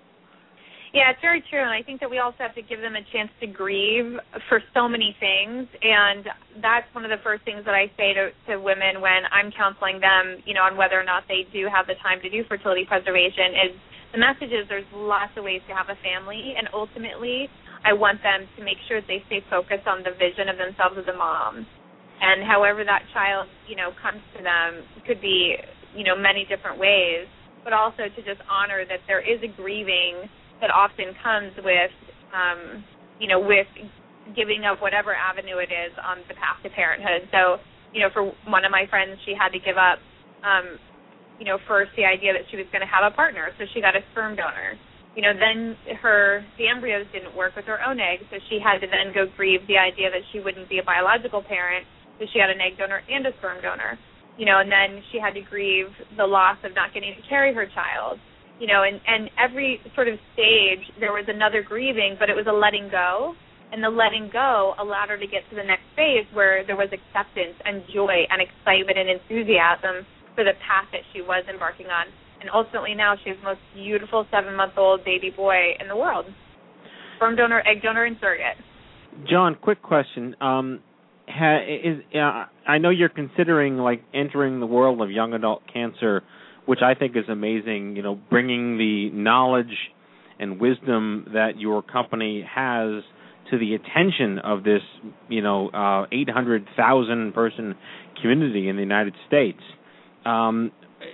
[SPEAKER 16] Yeah, it's very true, and I think that we also have to give them a chance to grieve for so many things, and that's one of the first things that I say to, to women when I'm counseling them, you know, on whether or not they do have the time to do fertility preservation is the message is there's lots of ways to have a family, and ultimately I want them to make sure that they stay focused on the vision of themselves as a mom, and however that child, you know, comes to them could be, you know, many different ways, but also to just honor that there is a grieving that often comes with, um, you know, with giving up whatever avenue it is on the path to parenthood. So, you know, for one of my friends, she had to give up, um, you know, first the idea that she was going to have a partner, so she got a sperm donor. You know, then her the embryos didn't work with her own eggs, so she had to then go grieve the idea that she wouldn't be a biological parent, so she had an egg donor and a sperm donor. You know, and then she had to grieve the loss of not getting to carry her child. You know, and, and every sort of stage there was another grieving, but it was a letting go, and the letting go allowed her to get to the next phase where there was acceptance and joy and excitement and enthusiasm for the path that she was embarking on. And ultimately now she has the most beautiful seven-month-old baby boy in the world. Sperm donor, egg donor, and surrogate.
[SPEAKER 9] John, quick question. Um, ha, is uh, I know you're considering, like, entering the world of young adult cancer, which I think is amazing, you know, bringing the knowledge and wisdom that your company has to the attention of this, you know, uh, eight hundred thousand person community in the United States. Um,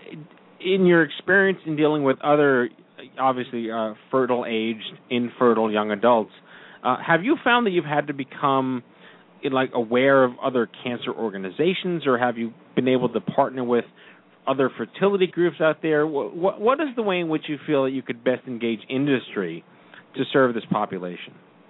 [SPEAKER 9] in your experience in dealing with other, obviously, uh, fertile-aged, infertile young adults, uh, have you found that you've had to become, like, aware of other cancer organizations, or have you been able to partner with other fertility groups out there? What, what is the way in which you feel that you could best engage industry to serve this population?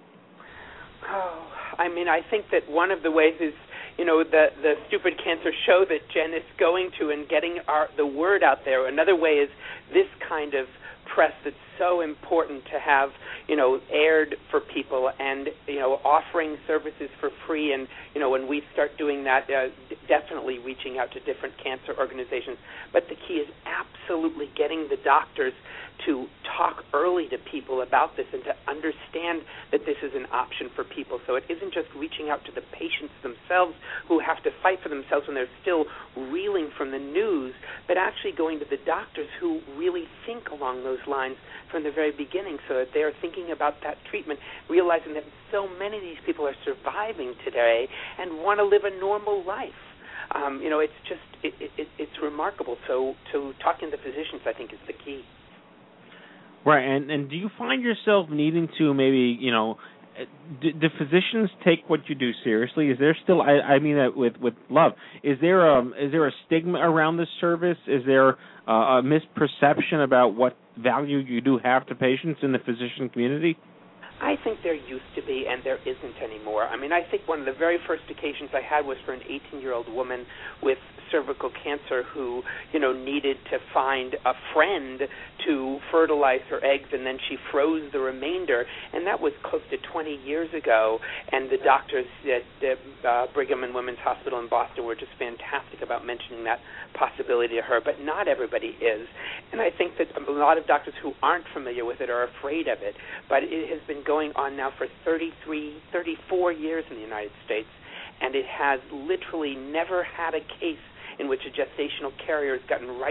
[SPEAKER 1] Oh, I mean, I think that one of the ways is, you know, the the Stupid Cancer show that Jen is going to and getting our the word out there. Another way is this kind of press that's so important to have, you know, aired for people, and, you know, offering services for free. And, you know, when we start doing that, uh, definitely reaching out to different cancer organizations. But the key is absolutely getting the doctors to talk early to people about this and to understand that this is an option for people. So it isn't just reaching out to the patients themselves who have to fight for themselves when they're still reeling from the news, but actually going to the doctors who really think along those lines from the very beginning, so that they're thinking about that treatment, realizing that so many of these people are surviving today and want to live a normal life. Um, you know, it's just, it, it, it's remarkable. So, so talking to physicians, I think, is the key.
[SPEAKER 9] Right, and, and do you find yourself needing to maybe, you know, do, do physicians take what you do seriously? Is there still, I, I mean that with, with love, is there a, is there a stigma around this service? Is there a, a misperception about what value you do have to patients in the physician community?
[SPEAKER 1] I think there used to be, and there isn't anymore. I mean, I think one of the very first occasions I had was for an eighteen-year-old woman with cervical cancer who, you know, needed to find a friend to fertilize her eggs, and then she froze the remainder, and that was close to twenty years ago, and the doctors at uh, Brigham and Women's Hospital in Boston were just fantastic about mentioning that possibility to her, but not everybody is. And I think that a lot of doctors who aren't familiar with it are afraid of it, but it has been going on now for thirty-three, thirty-four years in the United States, and it has literally never had a case in which a gestational carrier has gotten rights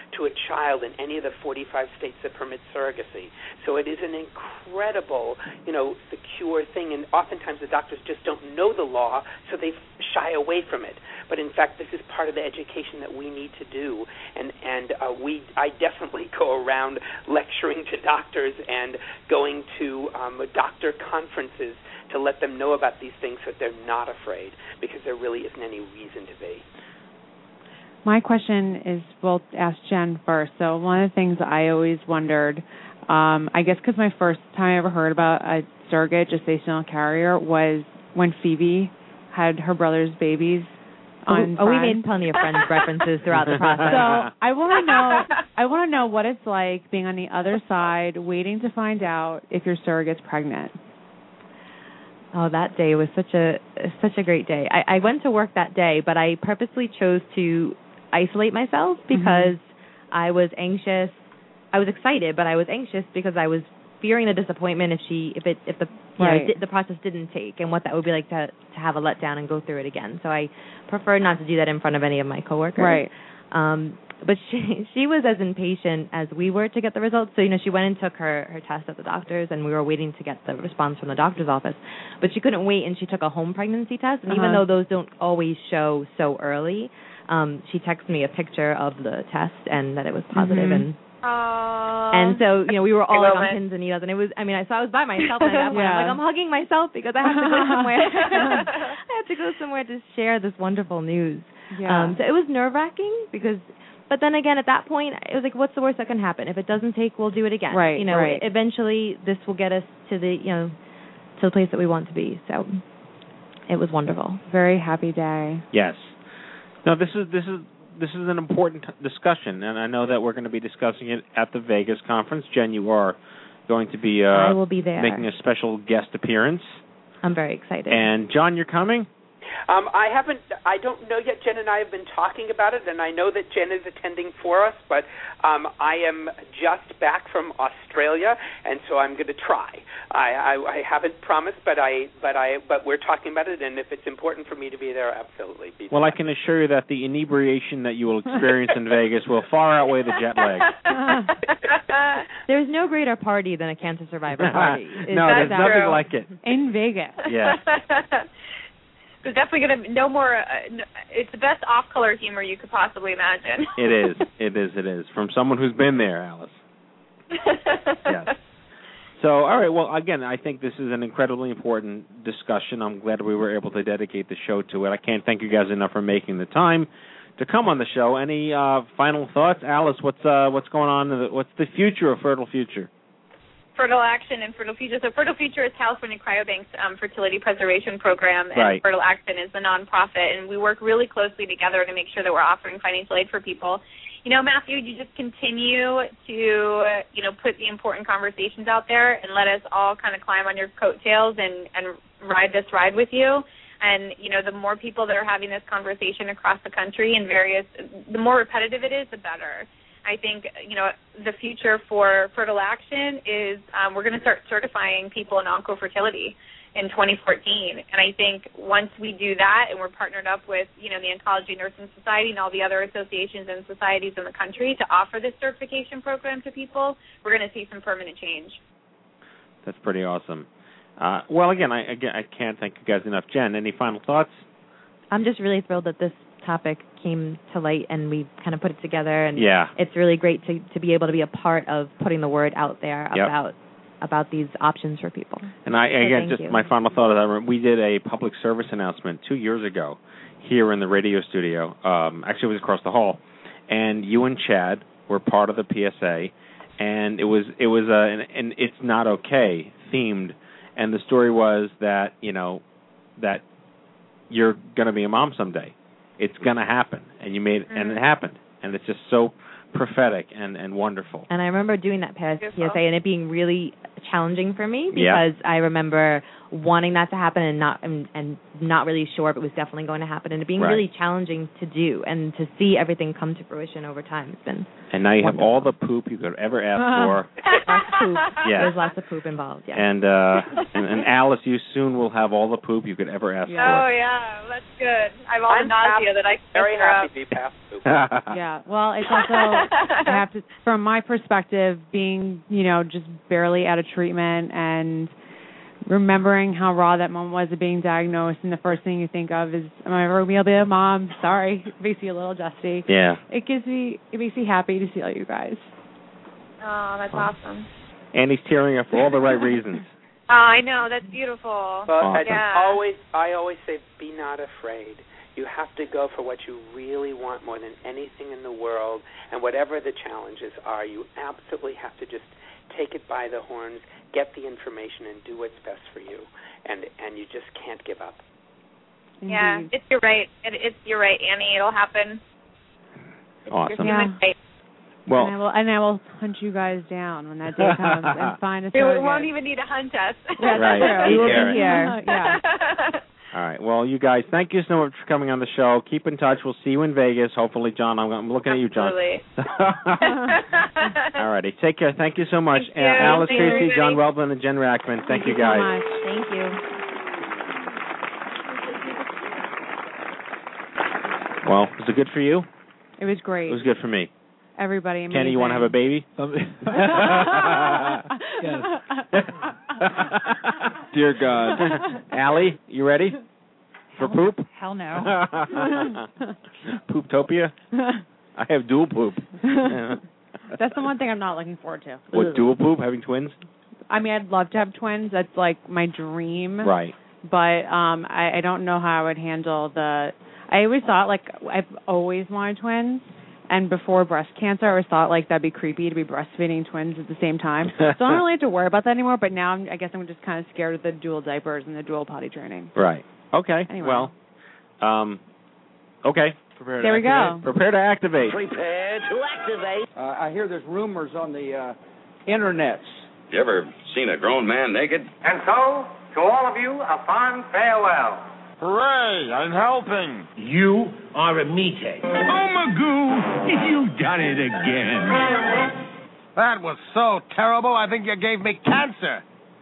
[SPEAKER 1] to a child in any of the forty-five states that permit surrogacy. So it is an incredible, you know, secure thing, and oftentimes the doctors just don't know the law, so they shy away from it. But in fact, this is part of the education that we need to do, and and uh, we I definitely go around lecturing to doctors and going to um, doctor conferences to let them know about these things so that they're not afraid, because there really isn't any reason to be.
[SPEAKER 10] My question is, we'll ask Jen first. So one of the things I always wondered, um, I guess because my first time I ever heard about a surrogate gestational carrier was when Phoebe had her brother's babies on
[SPEAKER 13] Oh, oh we
[SPEAKER 10] Friends.
[SPEAKER 13] made plenty of Friends references throughout the process.
[SPEAKER 10] So I want to know, I want to know what it's like being on the other side, waiting to find out if your surrogate's pregnant.
[SPEAKER 13] Oh, that day was such a such a great day. I, I went to work that day, but I purposely chose to isolate myself because mm-hmm. I was anxious. I was excited, but I was anxious because I was fearing the disappointment if she if it if the you
[SPEAKER 10] right.
[SPEAKER 13] know, the process didn't take, and what that would be like to to have a letdown and go through it again. So I preferred not to do that in front of any of my coworkers.
[SPEAKER 10] Right.
[SPEAKER 13] Um, but she she was as impatient as we were to get the results. So, you know, she went and took her, her test at the doctor's, and we were waiting to get the response from the doctor's office. But she couldn't wait, and she took a home pregnancy test. And uh-huh. even though those don't always show so early, um, she texted me a picture of the test and that it was positive.
[SPEAKER 10] Mm-hmm.
[SPEAKER 13] And
[SPEAKER 16] Aww.
[SPEAKER 13] and so, you know, we were all like
[SPEAKER 16] moment.
[SPEAKER 13] on pins and needles. And it was, I mean, I, so I was by myself. And at that point,
[SPEAKER 10] yeah.
[SPEAKER 13] I'm like, I'm hugging myself because I have to go somewhere. I have to go somewhere to share this wonderful news.
[SPEAKER 10] Yeah.
[SPEAKER 13] Um, so it was nerve-wracking because... But then again, at that point, it was like, what's the worst that can happen? If it doesn't take, we'll do it again.
[SPEAKER 10] Right,
[SPEAKER 13] You know,
[SPEAKER 10] right.
[SPEAKER 13] eventually this will get us to the, you know, to the place that we want to be. So it was wonderful.
[SPEAKER 10] Very happy day.
[SPEAKER 9] Yes. No, this is this is this is an important t- discussion, and I know that we're going to be discussing it at the Vegas conference. Jen, you are going to be uh,
[SPEAKER 13] I will be there.
[SPEAKER 9] making a special guest appearance.
[SPEAKER 13] I'm very excited.
[SPEAKER 9] And John, you're coming?
[SPEAKER 1] Um, I haven't, I don't know yet. Jen and I have been talking about it, and I know that Jen is attending for us, but um, I am just back from Australia, and so I'm going to try. I, I, I haven't promised, but I, but I, but we're talking about it, and if it's important for me to be there, absolutely be
[SPEAKER 9] Well,
[SPEAKER 1] there.
[SPEAKER 9] I can assure you that the inebriation that you will experience in Vegas will far outweigh the jet lag.
[SPEAKER 13] There's no greater party than a cancer survivor party.
[SPEAKER 9] No, there's nothing
[SPEAKER 16] true.
[SPEAKER 9] like it.
[SPEAKER 10] In Vegas.
[SPEAKER 9] Yes.
[SPEAKER 16] There's definitely going to be no more. Uh, no, it's the best off-color humor you could possibly imagine.
[SPEAKER 9] It is. It is. It is. From someone who's been there, Alice. Yes. So, all right. Well, again, I think this is an incredibly important discussion. I'm glad we were able to dedicate the show to it. I can't thank you guys enough for making the time to come on the show. Any uh, final thoughts, Alice? What's uh, what's going on? What's the future of Fertile Future?
[SPEAKER 16] Fertile Action and Fertile Future. So Fertile Future is California Cryobank's um, fertility preservation program, and
[SPEAKER 9] right.
[SPEAKER 16] Fertile Action is the nonprofit, and we work really closely together to make sure that we're offering financial aid for people. You know, Matthew, you just continue to, you know, put the important conversations out there and let us all kind of climb on your coattails and, and ride this ride with you. And, you know, the more people that are having this conversation across the country and various, the more repetitive it is, the better. I think, you know, the future for Fertile Action is um, we're going to start certifying people in oncofertility in twenty fourteen. And I think once we do that and we're partnered up with, you know, the Oncology Nursing Society and all the other associations and societies in the country to offer this certification program to people, we're going to see some permanent change.
[SPEAKER 9] That's pretty awesome. Uh, well, again, I again I can't thank you guys enough. Jen, any final thoughts?
[SPEAKER 13] I'm just really thrilled that this topic came to light and we kind of put it together, and
[SPEAKER 9] yeah.
[SPEAKER 13] it's really great to, to be able to be a part of putting the word out there
[SPEAKER 9] yep.
[SPEAKER 13] about about these options for people.
[SPEAKER 9] And I
[SPEAKER 13] so
[SPEAKER 9] again, just
[SPEAKER 13] you.
[SPEAKER 9] my final thought is I remember we did a public service announcement two years ago here in the radio studio. Um, actually, it was across the hall, and you and Chad were part of the P S A, and it was it was a and, and it's not okay themed, and the story was that you know that you're going to be a mom someday. It's going to happen, and you made, mm-hmm. and it happened, and it's just so prophetic and, and wonderful.
[SPEAKER 13] And I remember doing that P S A and it being really challenging for me
[SPEAKER 9] Yeah.
[SPEAKER 13] because I remember wanting that to happen and not and, and not really sure if it was definitely going to happen, and it being
[SPEAKER 9] Right.
[SPEAKER 13] really challenging to do and to see everything come to fruition over time. It's been
[SPEAKER 9] And now you have
[SPEAKER 13] wonderful.
[SPEAKER 9] all the poop you could ever ask for.
[SPEAKER 13] Lots of poop.
[SPEAKER 9] Yeah.
[SPEAKER 13] There's lots of poop involved. Yeah.
[SPEAKER 9] And, uh, and and Alice, you soon will have all the poop you could ever ask
[SPEAKER 16] Oh yeah, that's good. I have all
[SPEAKER 1] I'm
[SPEAKER 16] the nausea
[SPEAKER 1] happy-
[SPEAKER 16] that I can
[SPEAKER 1] very
[SPEAKER 16] stir
[SPEAKER 1] happy
[SPEAKER 16] up.
[SPEAKER 1] to be past poop.
[SPEAKER 9] for.
[SPEAKER 10] Yeah. Well, it's also I have to, from my perspective, being you know just barely out of treatment and remembering how raw that moment was of being diagnosed, and the first thing you think of is, am I ever going to be a mom? Sorry, it makes you a little dusty.
[SPEAKER 9] Yeah.
[SPEAKER 10] It gives me, it makes me happy to see all you guys.
[SPEAKER 16] Oh, that's awesome.
[SPEAKER 9] And he's tearing up for all the right reasons.
[SPEAKER 16] Oh, I know, that's beautiful.
[SPEAKER 1] Well, I
[SPEAKER 16] yeah.
[SPEAKER 1] always, I always say, be not afraid. You have to go for what you really want more than anything in the world, and whatever the challenges are, you absolutely have to just take it by the horns, get the information, and do what's best for you. And and you just can't give up.
[SPEAKER 16] Yeah, it's you're right. It, it's you're right, Annie. It'll happen.
[SPEAKER 9] Awesome.
[SPEAKER 16] You're
[SPEAKER 10] Yeah.
[SPEAKER 16] doing great.
[SPEAKER 9] Well,
[SPEAKER 10] and I will, and I will hunt you guys down when that day comes and find a
[SPEAKER 16] We
[SPEAKER 10] surrogate.
[SPEAKER 16] won't even need to hunt us.
[SPEAKER 10] That's
[SPEAKER 9] Right.
[SPEAKER 10] true.
[SPEAKER 9] You
[SPEAKER 10] We will
[SPEAKER 9] hear
[SPEAKER 10] be
[SPEAKER 9] it.
[SPEAKER 10] here. Yeah.
[SPEAKER 9] all right. Well, you guys, thank you so much for coming on the show. Keep in touch. We'll see you in Vegas. Hopefully, John. I'm, I'm looking at you, John.
[SPEAKER 16] Absolutely.
[SPEAKER 9] All righty. Take care. Thank you so much.
[SPEAKER 16] Thank you.
[SPEAKER 9] Uh, Alice
[SPEAKER 16] Thank you,
[SPEAKER 9] Tracy, John
[SPEAKER 16] everybody.
[SPEAKER 9] Weltman, and Jen Rackman. Thank, you
[SPEAKER 10] so
[SPEAKER 9] guys.
[SPEAKER 10] much.
[SPEAKER 13] Thank you.
[SPEAKER 9] Well, was it good for you?
[SPEAKER 10] It was great.
[SPEAKER 9] It was good for me.
[SPEAKER 10] Everybody amazing.
[SPEAKER 9] Kenny, you want to have a baby?
[SPEAKER 11] Dear God.
[SPEAKER 9] Allie, you ready for poop?
[SPEAKER 12] Hell no.
[SPEAKER 9] Pooptopia? I have dual poop.
[SPEAKER 10] That's the one thing I'm not looking forward to.
[SPEAKER 9] What, dual poop? Having twins?
[SPEAKER 10] I mean, I'd love to have twins. That's like my dream.
[SPEAKER 9] Right.
[SPEAKER 10] But um, I, I don't know how I would handle the. I always thought like I've always wanted twins, and before breast cancer, I always thought like that'd be creepy to be breastfeeding twins at the same time. So I don't really have to worry about that anymore. But now I'm, I guess I'm just kind of scared of the dual diapers and the dual potty training.
[SPEAKER 9] Right. Okay.
[SPEAKER 10] Anyway.
[SPEAKER 9] Well, um, okay.
[SPEAKER 11] Prepare to
[SPEAKER 10] There we go.
[SPEAKER 11] activate.
[SPEAKER 9] Prepare to activate.
[SPEAKER 17] Prepare to activate.
[SPEAKER 18] Uh, I hear there's rumors on the uh, internets.
[SPEAKER 19] You ever seen a grown man naked?
[SPEAKER 3] And so, to all of you, a fond farewell.
[SPEAKER 5] Hooray, I'm helping.
[SPEAKER 17] You are a meathead.
[SPEAKER 3] Oh, Magoo, you've done it again.
[SPEAKER 5] That was so terrible, I think you gave me cancer.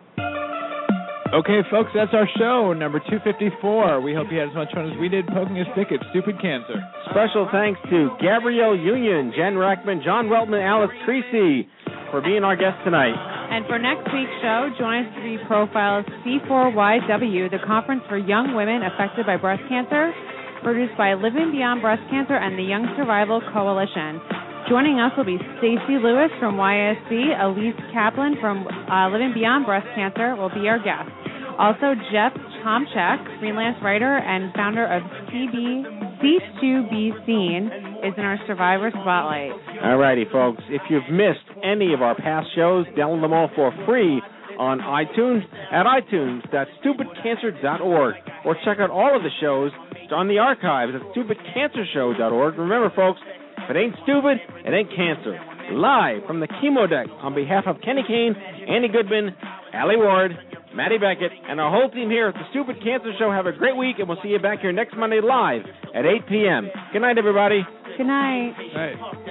[SPEAKER 11] Okay, folks, that's our show, number two fifty-four. We hope you had as much fun as we did poking a stick at stupid cancer.
[SPEAKER 9] Special thanks to Gabrielle Union, Jen Rackman, John Weltman, Alice Creasy for being our guest tonight.
[SPEAKER 10] And for next week's show, join us to be profiled C four Y W, the conference for young women affected by breast cancer, produced by Living Beyond Breast Cancer and the Young Survival Coalition. Joining us will be Stacey Lewis from Y S C, Elise Kaplan from uh, Living Beyond Breast Cancer will be our guest. Also, Jeff Tomchek, freelance writer and founder of C B C two B Scene, is in our Survivor Spotlight.
[SPEAKER 9] All righty, folks. If you've missed any of our past shows, download them all for free on iTunes at itunes dot stupid cancer dot org, or check out all of the shows on the archives at stupid cancer show dot org. Remember, folks, if it ain't stupid, it ain't cancer. Live from the chemo deck on behalf of Kenny Kane, Andy Goodman, Allie Ward, Maddie Beckett, and our whole team here at the Stupid Cancer Show, have a great week, and we'll see you back here next Monday live at eight p.m. Good night, everybody.
[SPEAKER 10] Good night.
[SPEAKER 11] Right.